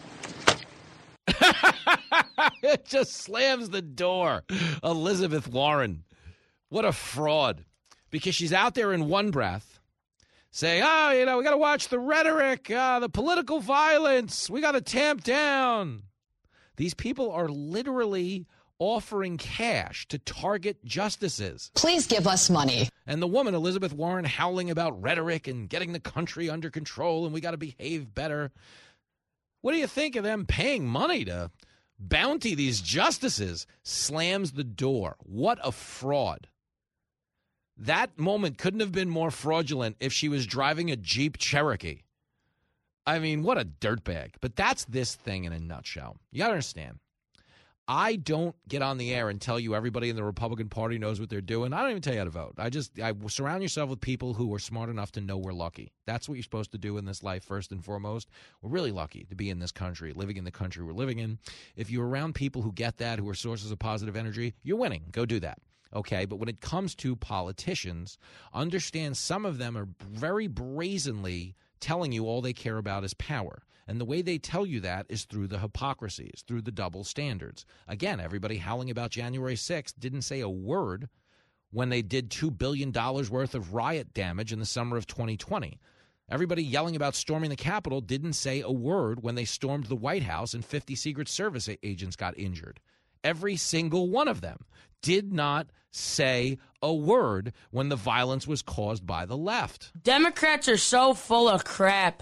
It just slams the door. Elizabeth Warren. What a fraud. Because she's out there in one breath saying, oh, you know, we got to watch the rhetoric, uh, the political violence. We got to tamp down. These people are literally offering cash to target justices. Please give us money. And the woman, Elizabeth Warren, howling about rhetoric and getting the country under control and we got to behave better. What do you think of them paying money to bounty these justices? Slams the door. What a fraud. That moment couldn't have been more fraudulent if she was driving a Jeep Cherokee. I mean, what a dirtbag. But that's this thing in a nutshell. You got to understand. I don't get on the air and tell you everybody in the Republican Party knows what they're doing. I don't even tell you how to vote. I just I surround yourself with people who are smart enough to know we're lucky. That's what you're supposed to do in this life first and foremost. We're really lucky to be in this country, living in the country we're living in. If you're around people who get that, who are sources of positive energy, you're winning. Go do that. Okay, but when it comes to politicians, understand some of them are very brazenly telling you all they care about is power. And the way they tell you that is through the hypocrisies, through the double standards. Again, everybody howling about January sixth didn't say a word when they did two billion dollars worth of riot damage in the summer of twenty twenty. Everybody yelling about storming the Capitol didn't say a word when they stormed the White House and fifty Secret Service agents got injured. Every single one of them did not say a word when the violence was caused by the left. Democrats are so full of crap.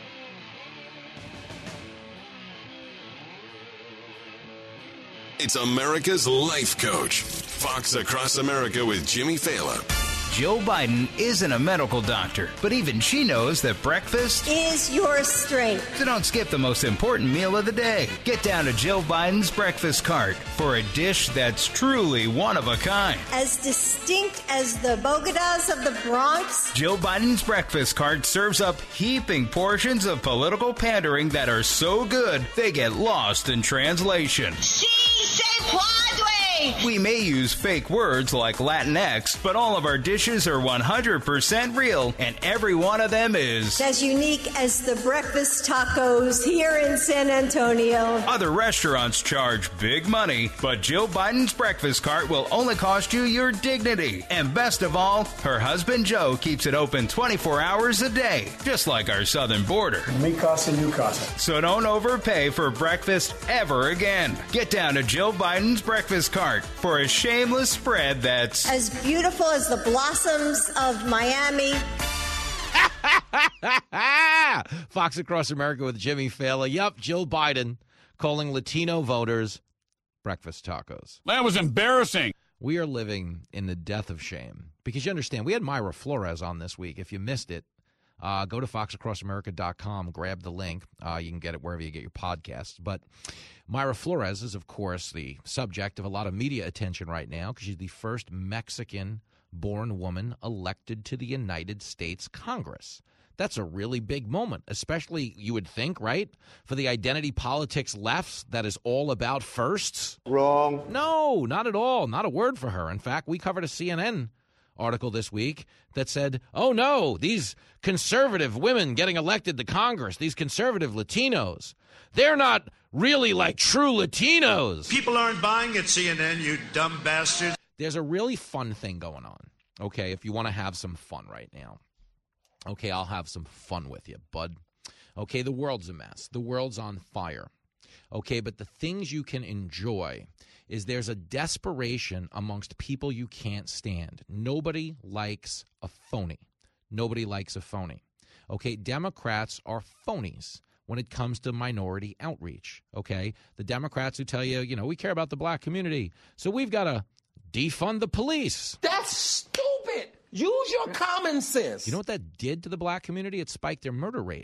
It's America's Life Coach. Fox Across America with Jimmy Fallon. Joe Biden isn't a medical doctor, but even she knows that breakfast is your strength. So don't skip the most important meal of the day. Get down to Joe Biden's breakfast cart for a dish that's truly one of a kind. As distinct as the Bogotas of the Bronx. Joe Biden's breakfast cart serves up heaping portions of political pandering that are so good they get lost in translation. She se puede. me! We may use fake words like Latinx, but all of our dishes are one hundred percent real, and every one of them is as unique as the breakfast tacos here in San Antonio. Other restaurants charge big money, but Jill Biden's breakfast cart will only cost you your dignity. And best of all, her husband Joe keeps it open twenty-four hours a day, just like our southern border. Mi casa, new casa. So don't overpay for breakfast ever again. Get down to Jill Biden's breakfast cart for a shameless spread that's as beautiful as the blossoms of Miami. Fox Across America with Jimmy Fallon. Yup, Jill Biden calling Latino voters breakfast tacos. That was embarrassing. We are living in the death of shame. Because you understand, we had Myra Flores on this week. If you missed it, uh, go to fox across america dot com, grab the link. Uh, you can get it wherever you get your podcasts. But Myra Flores is, of course, the subject of a lot of media attention right now because she's the first Mexican-born woman elected to the United States Congress. That's a really big moment, especially, you would think, right, for the identity politics lefts that is all about firsts. Wrong. No, not at all. Not a word for her. In fact, we covered a C N N article this week that said, oh, no, these conservative women getting elected to Congress, these conservative Latinos, they're not really like true Latinos. People aren't buying it, C N N, you dumb bastards. There's a really fun thing going on, okay, if you want to have some fun right now. Okay, I'll have some fun with you, bud. Okay, the world's a mess. The world's on fire. Okay, but the things you can enjoy is there's a desperation amongst people you can't stand. Nobody likes a phony. Nobody likes a phony. Okay, Democrats are phonies when it comes to minority outreach. Okay, the Democrats who tell you, you know, we care about the black community, so we've got to defund the police. That's stupid. Use your common sense. You know what that did to the black community? It spiked their murder rate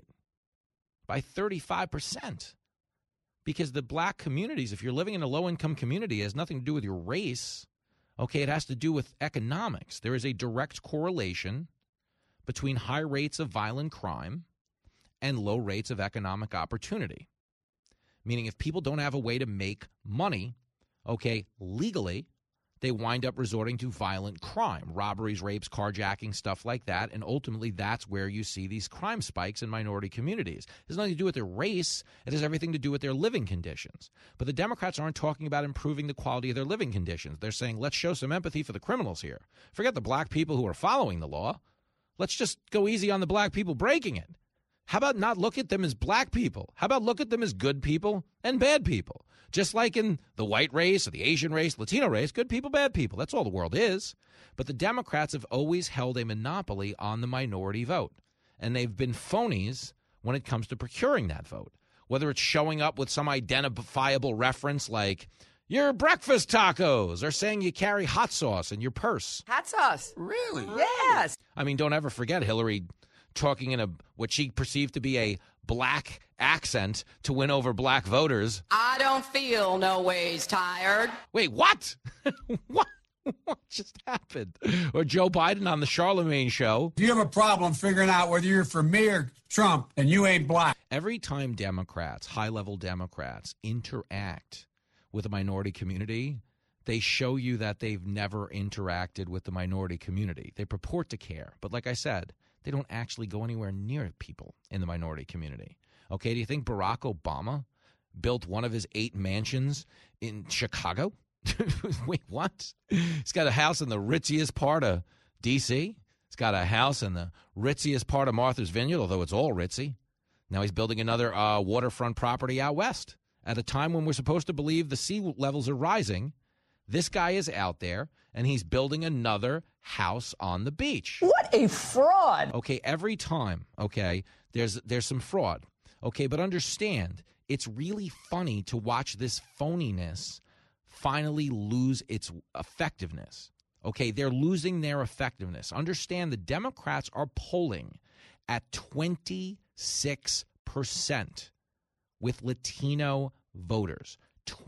by thirty-five percent. Because the black communities, if you're living in a low-income community, it has nothing to do with your race. Okay, it has to do with economics. There is a direct correlation between high rates of violent crime and low rates of economic opportunity. Meaning if people don't have a way to make money, okay, legally, they wind up resorting to violent crime, robberies, rapes, carjacking, stuff like that, and ultimately that's where you see these crime spikes in minority communities. It has nothing to do with their race. It has everything to do with their living conditions. But the Democrats aren't talking about improving the quality of their living conditions. They're saying, let's show some empathy for the criminals here. Forget the black people who are following the law. Let's just go easy on the black people breaking it. How about not look at them as black people? How about look at them as good people and bad people? Just like in the white race or the Asian race, Latino race, good people, bad people. That's all the world is. But the Democrats have always held a monopoly on the minority vote. And they've been phonies when it comes to procuring that vote. Whether it's showing up with some identifiable reference like your breakfast tacos or saying you carry hot sauce in your purse. Hot sauce. Really? Yes. I mean, don't ever forget Hillary talking in a what she perceived to be a black accent to win over black voters. I don't feel no ways tired. Wait, what? What? What just happened? Or Joe Biden on the Charlemagne show. If you have a problem figuring out whether you're for me or Trump, and you ain't black. Every time Democrats, high-level Democrats, interact with a minority community, they show you that they've never interacted with the minority community. They purport to care. But like I said, they don't actually go anywhere near people in the minority community. Okay, do you think Barack Obama built one of his eight mansions in Chicago? Wait, what? He's got a house in the ritziest part of D C He's got a house in the ritziest part of Martha's Vineyard, although it's all ritzy. Now he's building another uh, waterfront property out west. At a time when we're supposed to believe the sea levels are rising, this guy is out there, and he's building another house on the beach. What a fraud. Okay, every time, okay, there's there's some fraud. Okay, but understand, it's really funny to watch this phoniness finally lose its effectiveness. Okay, they're losing their effectiveness. Understand the Democrats are polling at twenty-six percent with Latino voters.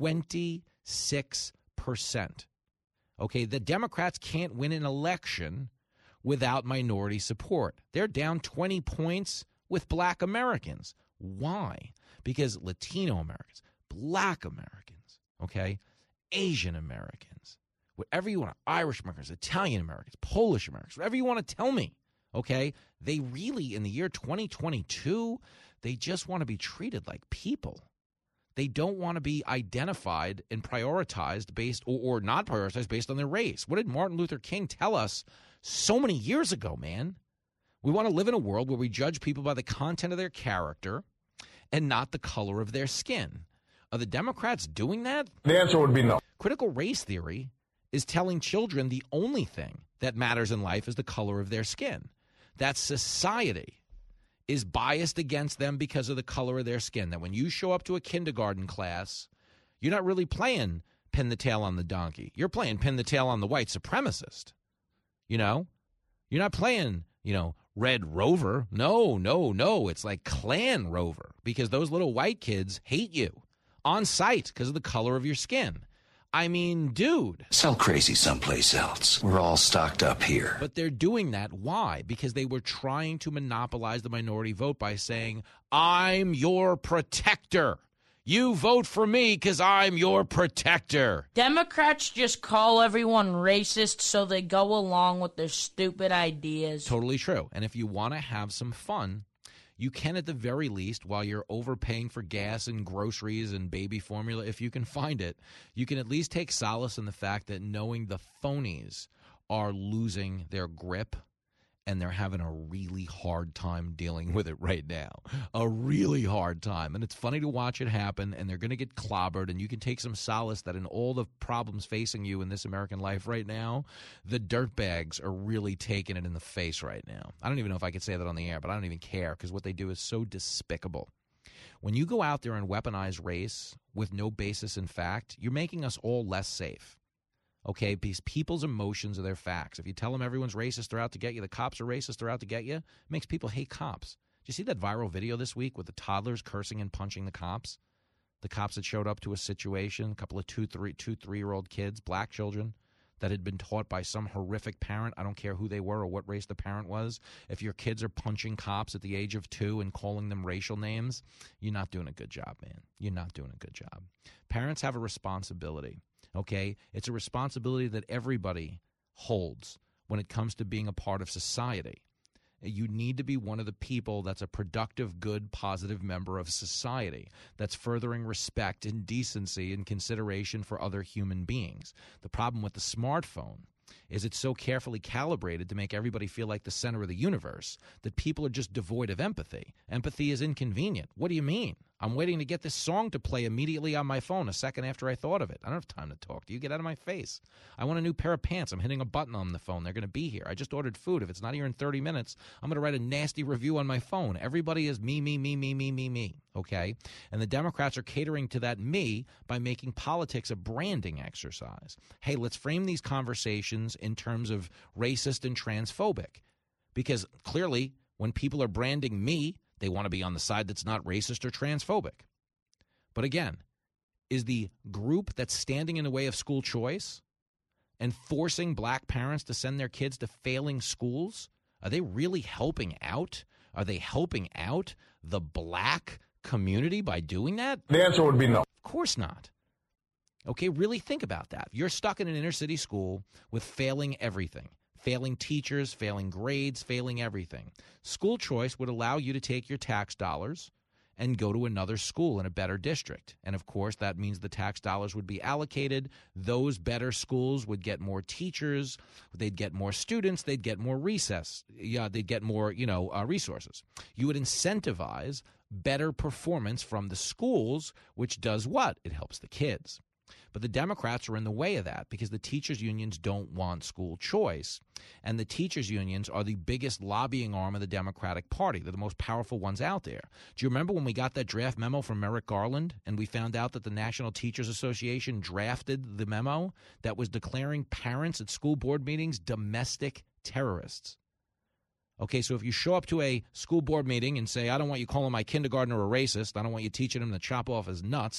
twenty-six percent. Okay, the Democrats can't win an election without minority support. They're down twenty points with black Americans. Why? Because Latino Americans, black Americans, okay, Asian Americans, whatever you want, Irish Americans, Italian Americans, Polish Americans, whatever you want to tell me, okay? They really, in the year twenty twenty-two, they just want to be treated like people. They don't want to be identified and prioritized based or, or not prioritized based on their race. What did Martin Luther King tell us so many years ago, man? We want to live in a world where we judge people by the content of their character and not the color of their skin. Are the Democrats doing that? The answer would be no. Critical race theory is telling children the only thing that matters in life is the color of their skin. That society is biased against them because of the color of their skin. That when you show up to a kindergarten class, you're not really playing pin the tail on the donkey. You're playing pin the tail on the white supremacist. You know? You're not playing, you know, Red Rover. No, no, no. It's like Clan Rover because those little white kids hate you on sight because of the color of your skin. I mean, dude. Sell crazy someplace else. We're all stocked up here. But they're doing that. Why? Because they were trying to monopolize the minority vote by saying, I'm your protector. You vote for me because I'm your protector. Democrats just call everyone racist so they go along with their stupid ideas. Totally true. And if you want to have some fun, you can at the very least, while you're overpaying for gas and groceries and baby formula, if you can find it, you can at least take solace in the fact that knowing the phonies are losing their grip and they're having a really hard time dealing with it right now. A really hard time. And it's funny to watch it happen, and they're going to get clobbered, and you can take some solace that in all the problems facing you in this American life right now, the dirtbags are really taking it in the face right now. I don't even know if I could say that on the air, but I don't even care because what they do is so despicable. When you go out there and weaponize race with no basis in fact, you're making us all less safe. Okay, because people's emotions are their facts. If you tell them everyone's racist, they're out to get you, the cops are racist, they're out to get you, it makes people hate cops. Did you see that viral video this week with the toddlers cursing and punching the cops? The cops that showed up to a situation, a couple of two, three, two, three-year-old kids, black children, that had been taught by some horrific parent. I don't care who they were or what race the parent was. If your kids are punching cops at the age of two and calling them racial names, you're not doing a good job, man. You're not doing a good job. Parents have a responsibility. Okay, it's a responsibility that everybody holds when it comes to being a part of society. You need to be one of the people that's a productive, good, positive member of society that's furthering respect and decency and consideration for other human beings. The problem with the smartphone is it's so carefully calibrated to make everybody feel like the center of the universe that people are just devoid of empathy. Empathy is inconvenient. What do you mean? I'm waiting to get this song to play immediately on my phone a second after I thought of it. I don't have time to talk to you. Get out of my face. I want a new pair of pants. I'm hitting a button on the phone. They're going to be here. I just ordered food. If it's not here in thirty minutes, I'm going to write a nasty review on my phone. Everybody is me, me, me, me, me, me, me. Okay? And the Democrats are catering to that me by making politics a branding exercise. Hey, let's frame these conversations in terms of racist and transphobic. Because clearly, when people are branding me, they want to be on the side that's not racist or transphobic. But again, is the group that's standing in the way of school choice and forcing black parents to send their kids to failing schools, are they really helping out? Are they helping out the black community by doing that? The answer would be no. Of course not. Okay, really think about that. You're stuck in an inner city school with failing everything. Failing teachers, failing grades, failing everything. School choice would allow you to take your tax dollars and go to another school in a better district. And, of course, that means the tax dollars would be allocated. Those better schools would get more teachers. They'd get more students. They'd get more recess. Yeah, they'd get more, you know, uh, resources. You would incentivize better performance from the schools, which does what? It helps the kids. But the Democrats are in the way of that because the teachers' unions don't want school choice. And the teachers' unions are the biggest lobbying arm of the Democratic Party. They're the most powerful ones out there. Do you remember when we got that draft memo from Merrick Garland and we found out that the National Teachers Association drafted the memo that was declaring parents at school board meetings domestic terrorists? Okay, so if you show up to a school board meeting and say, I don't want you calling my kindergartner a racist, I don't want you teaching him to chop off his nuts,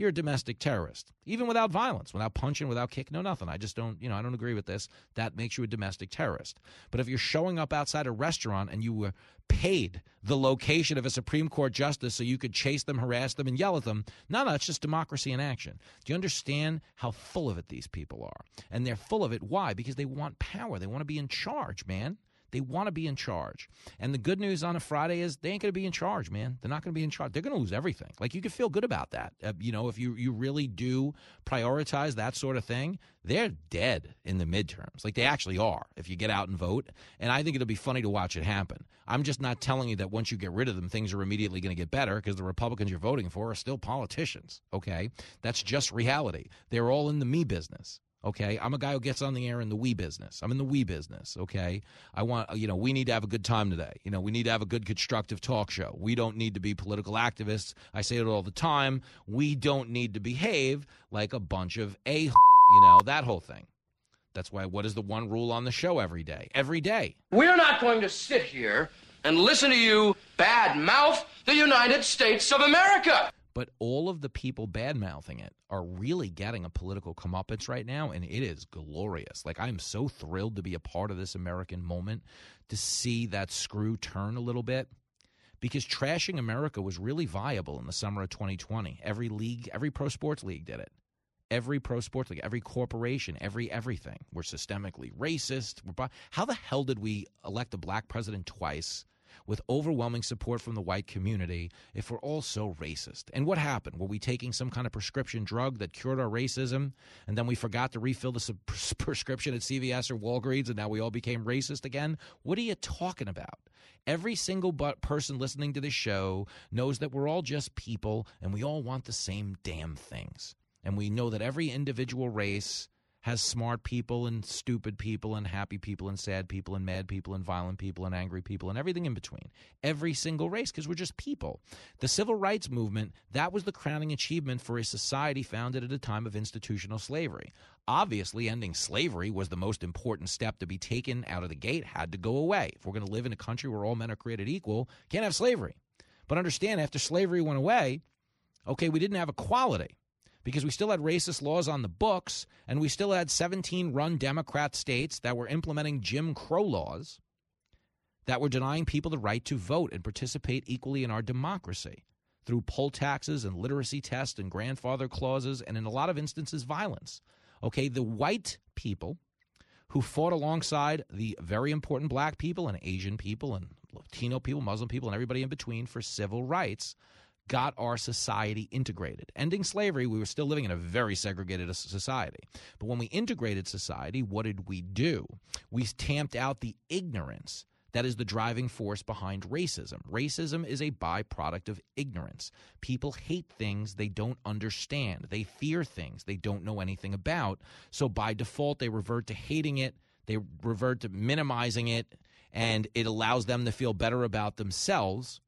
you're a domestic terrorist, even without violence, without punching, without kicking, no nothing. I just don't, you know, I don't agree with this. That makes you a domestic terrorist. But if you're showing up outside a restaurant and you were paid the location of a Supreme Court justice so you could chase them, harass them, and yell at them, no, no, it's just democracy in action. Do you understand how full of it these people are? And they're full of it. Why? Because they want power. They want to be in charge, man. They want to be in charge. And the good news on a Friday is they ain't going to be in charge, man. They're not going to be in charge. They're going to lose everything. Like, you can feel good about that. Uh, you know, if you, you really do prioritize that sort of thing, they're dead in the midterms. Like, they actually are if you get out and vote. And I think it'll be funny to watch it happen. I'm just not telling you that once you get rid of them, things are immediately going to get better, because the Republicans you're voting for are still politicians, okay? That's just reality. They're all in the me business. Okay, I'm a guy who gets on the air in the we business. I'm in the we business, okay? I want, you know, we need to have a good time today. You know, we need to have a good constructive talk show. We don't need to be political activists. I say it all the time. We don't need to behave like a bunch of a, you know, that whole thing. That's why, what is the one rule on the show every day? Every day. We're not going to sit here and listen to you bad-mouth the United States of America. But all of the people bad-mouthing it are really getting a political comeuppance right now, and it is glorious. Like, I'm so thrilled to be a part of this American moment, to see that screw turn a little bit, because trashing America was really viable in the summer of twenty twenty. Every league, every pro sports league did it. Every pro sports league, every corporation, every everything. We're systemically racist. We're, how the hell did we elect a black president twice with overwhelming support from the white community if we're all so racist? And what happened? Were we taking some kind of prescription drug that cured our racism, and then we forgot to refill the sub- prescription at C V S or Walgreens, and now we all became racist again? What are you talking about? Every single but person listening to this show knows that we're all just people, and we all want the same damn things. And we know that every individual race has smart people and stupid people and happy people and sad people and mad people and violent people and angry people and everything in between. Every single race, because we're just people. The civil rights movement, that was the crowning achievement for a society founded at a time of institutional slavery. Obviously, ending slavery was the most important step to be taken out of the gate, had to go away. If we're going to live in a country where all men are created equal, can't have slavery. But understand, after slavery went away, okay, we didn't have equality, because we still had racist laws on the books, and we still had seventeen run Democrat states that were implementing Jim Crow laws that were denying people the right to vote and participate equally in our democracy through poll taxes and literacy tests and grandfather clauses, and in a lot of instances, violence. Okay, the white people who fought alongside the very important black people and Asian people and Latino people, Muslim people, and everybody in between for civil rights got our society integrated. Ending slavery, we were still living in a very segregated society. But when we integrated society, what did we do? We tamped out the ignorance that is the driving force behind racism. Racism is a byproduct of ignorance. People hate things they don't understand. They fear things they don't know anything about. So by default, they revert to hating it. They revert to minimizing it, and it allows them to feel better about themselves.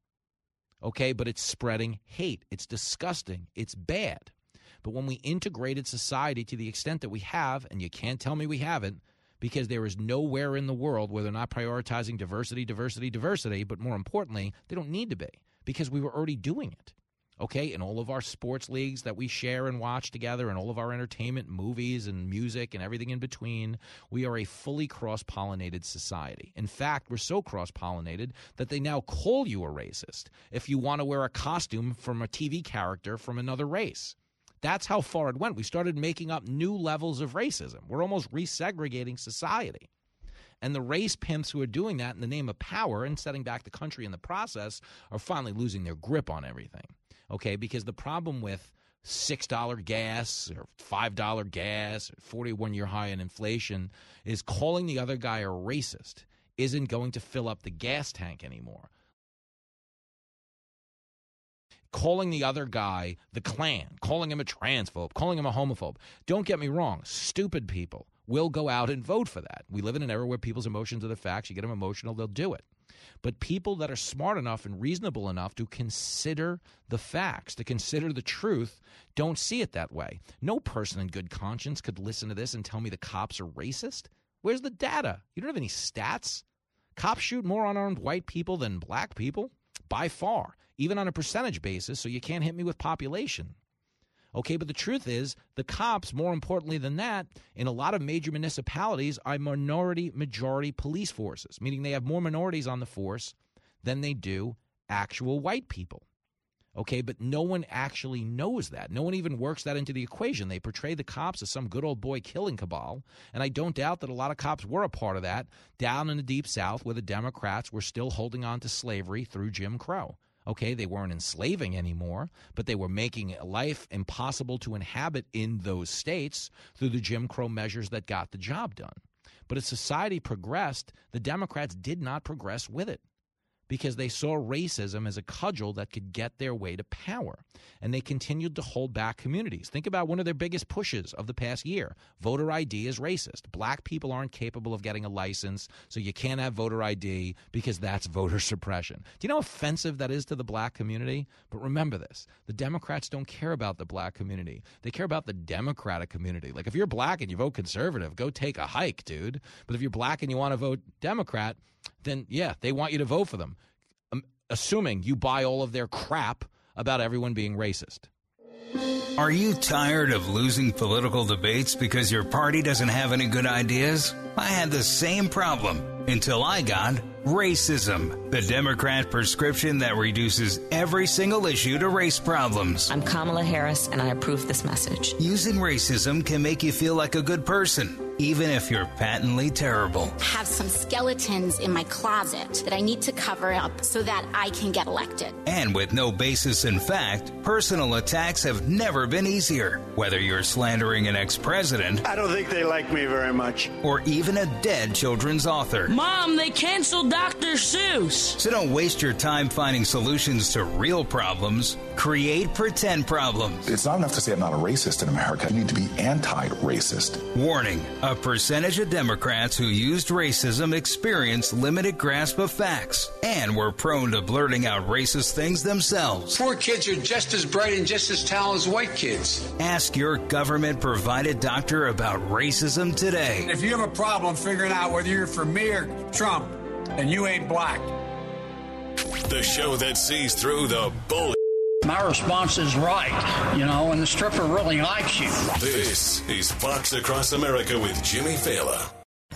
Okay, but it's spreading hate. It's disgusting. It's bad. But when we integrated society to the extent that we have, and you can't tell me we haven't, because there is nowhere in the world where they're not prioritizing diversity, diversity, diversity, but more importantly, they don't need to be, because we were already doing it. Okay, in all of our sports leagues that we share and watch together, and all of our entertainment, movies and music and everything in between, we are a fully cross-pollinated society. In fact, we're so cross-pollinated that they now call you a racist if you want to wear a costume from a T V character from another race. That's how far it went. We started making up new levels of racism. We're almost resegregating society. And the race pimps who are doing that in the name of power and setting back the country in the process are finally losing their grip on everything. Okay, because the problem with six dollars gas or five dollars gas or forty-one year high in inflation is calling the other guy a racist isn't going to fill up the gas tank anymore. Calling the other guy the Klan, calling him a transphobe, calling him a homophobe. Don't get me wrong, stupid people will go out and vote for that. We live in an era where people's emotions are the facts. You get them emotional, they'll do it. But people that are smart enough and reasonable enough to consider the facts, to consider the truth, don't see it that way. No person in good conscience could listen to this and tell me the cops are racist. Where's the data? You don't have any stats. Cops shoot more unarmed white people than black people, by far, even on a percentage basis, so you can't hit me with population. Okay, but the truth is the cops, more importantly than that, in a lot of major municipalities are minority majority police forces, meaning they have more minorities on the force than they do actual white people. Okay, but no one actually knows that. No one even works that into the equation. They portray the cops as some good old boy killing cabal, and I don't doubt that a lot of cops were a part of that down in the Deep South where the Democrats were still holding on to slavery through Jim Crow. Okay, they weren't enslaving anymore, but they were making life impossible to inhabit in those states through the Jim Crow measures that got the job done. But as society progressed, the Democrats did not progress with it, because they saw racism as a cudgel that could get their way to power. And they continued to hold back communities. Think about one of their biggest pushes of the past year. Voter I D is racist. Black people aren't capable of getting a license, so you can't have voter I D because that's voter suppression. Do you know how offensive that is to the black community? But remember this. The Democrats don't care about the black community. They care about the Democratic community. Like, if you're black and you vote conservative, go take a hike, dude. But if you're black and you want to vote Democrat, then, yeah, they want you to vote for them, um, assuming you buy all of their crap about everyone being racist. Are you tired of losing political debates because your party doesn't have any good ideas? I had the same problem until I got racism, the Democrat prescription that reduces every single issue to race problems. I'm Kamala Harris, and I approve this message. Using racism can make you feel like a good person, even if you're patently terrible. I have some skeletons in my closet that I need to cover up so that I can get elected. And with no basis in fact, personal attacks have never been easier. Whether you're slandering an ex-president, I don't think they like me very much, or even a dead children's author. Mom, they canceled Doctor Seuss. So don't waste your time finding solutions to real problems. Create pretend problems. It's not enough to say I'm not a racist in America. You need to be anti-racist. Warning, a percentage of Democrats who used racism experienced limited grasp of facts and were prone to blurting out racist things themselves. Poor kids are just as bright and just as talented as white kids. Ask your government-provided doctor about racism today. If you have a problem figuring out whether you're for me or Trump, and you ain't black. The show that sees through the bullshit. My response is right, you know, and the stripper really likes you. This is Fox Across America with Jimmy Fallon.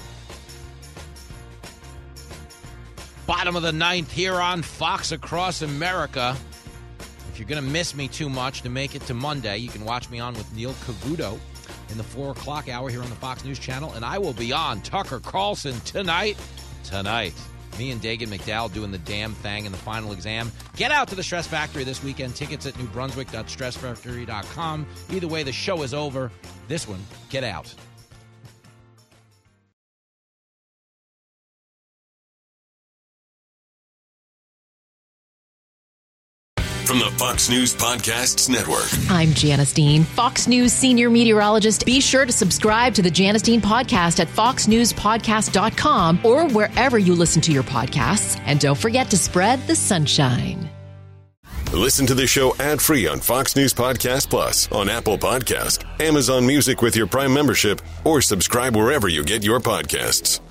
Bottom of the ninth here on Fox Across America. If you're going to miss me too much to make it to Monday, you can watch me on with Neil Cavuto in the four o'clock hour here on the Fox News Channel, and I will be on Tucker Carlson tonight. Tonight, me and Dagan McDowell doing the damn thing in the final exam. Get out to the Stress Factory this weekend. Tickets at new brunswick dot stress factory dot com. Either way, the show is over. This one, get out. From the Fox News Podcasts Network. I'm Janice Dean, Fox News senior meteorologist. Be sure to subscribe to the Janice Dean podcast at fox news podcast dot com or wherever you listen to your podcasts. And don't forget to spread the sunshine. Listen to the show ad-free on Fox News Podcast Plus, on Apple Podcast, Amazon Music with your Prime membership, or subscribe wherever you get your podcasts.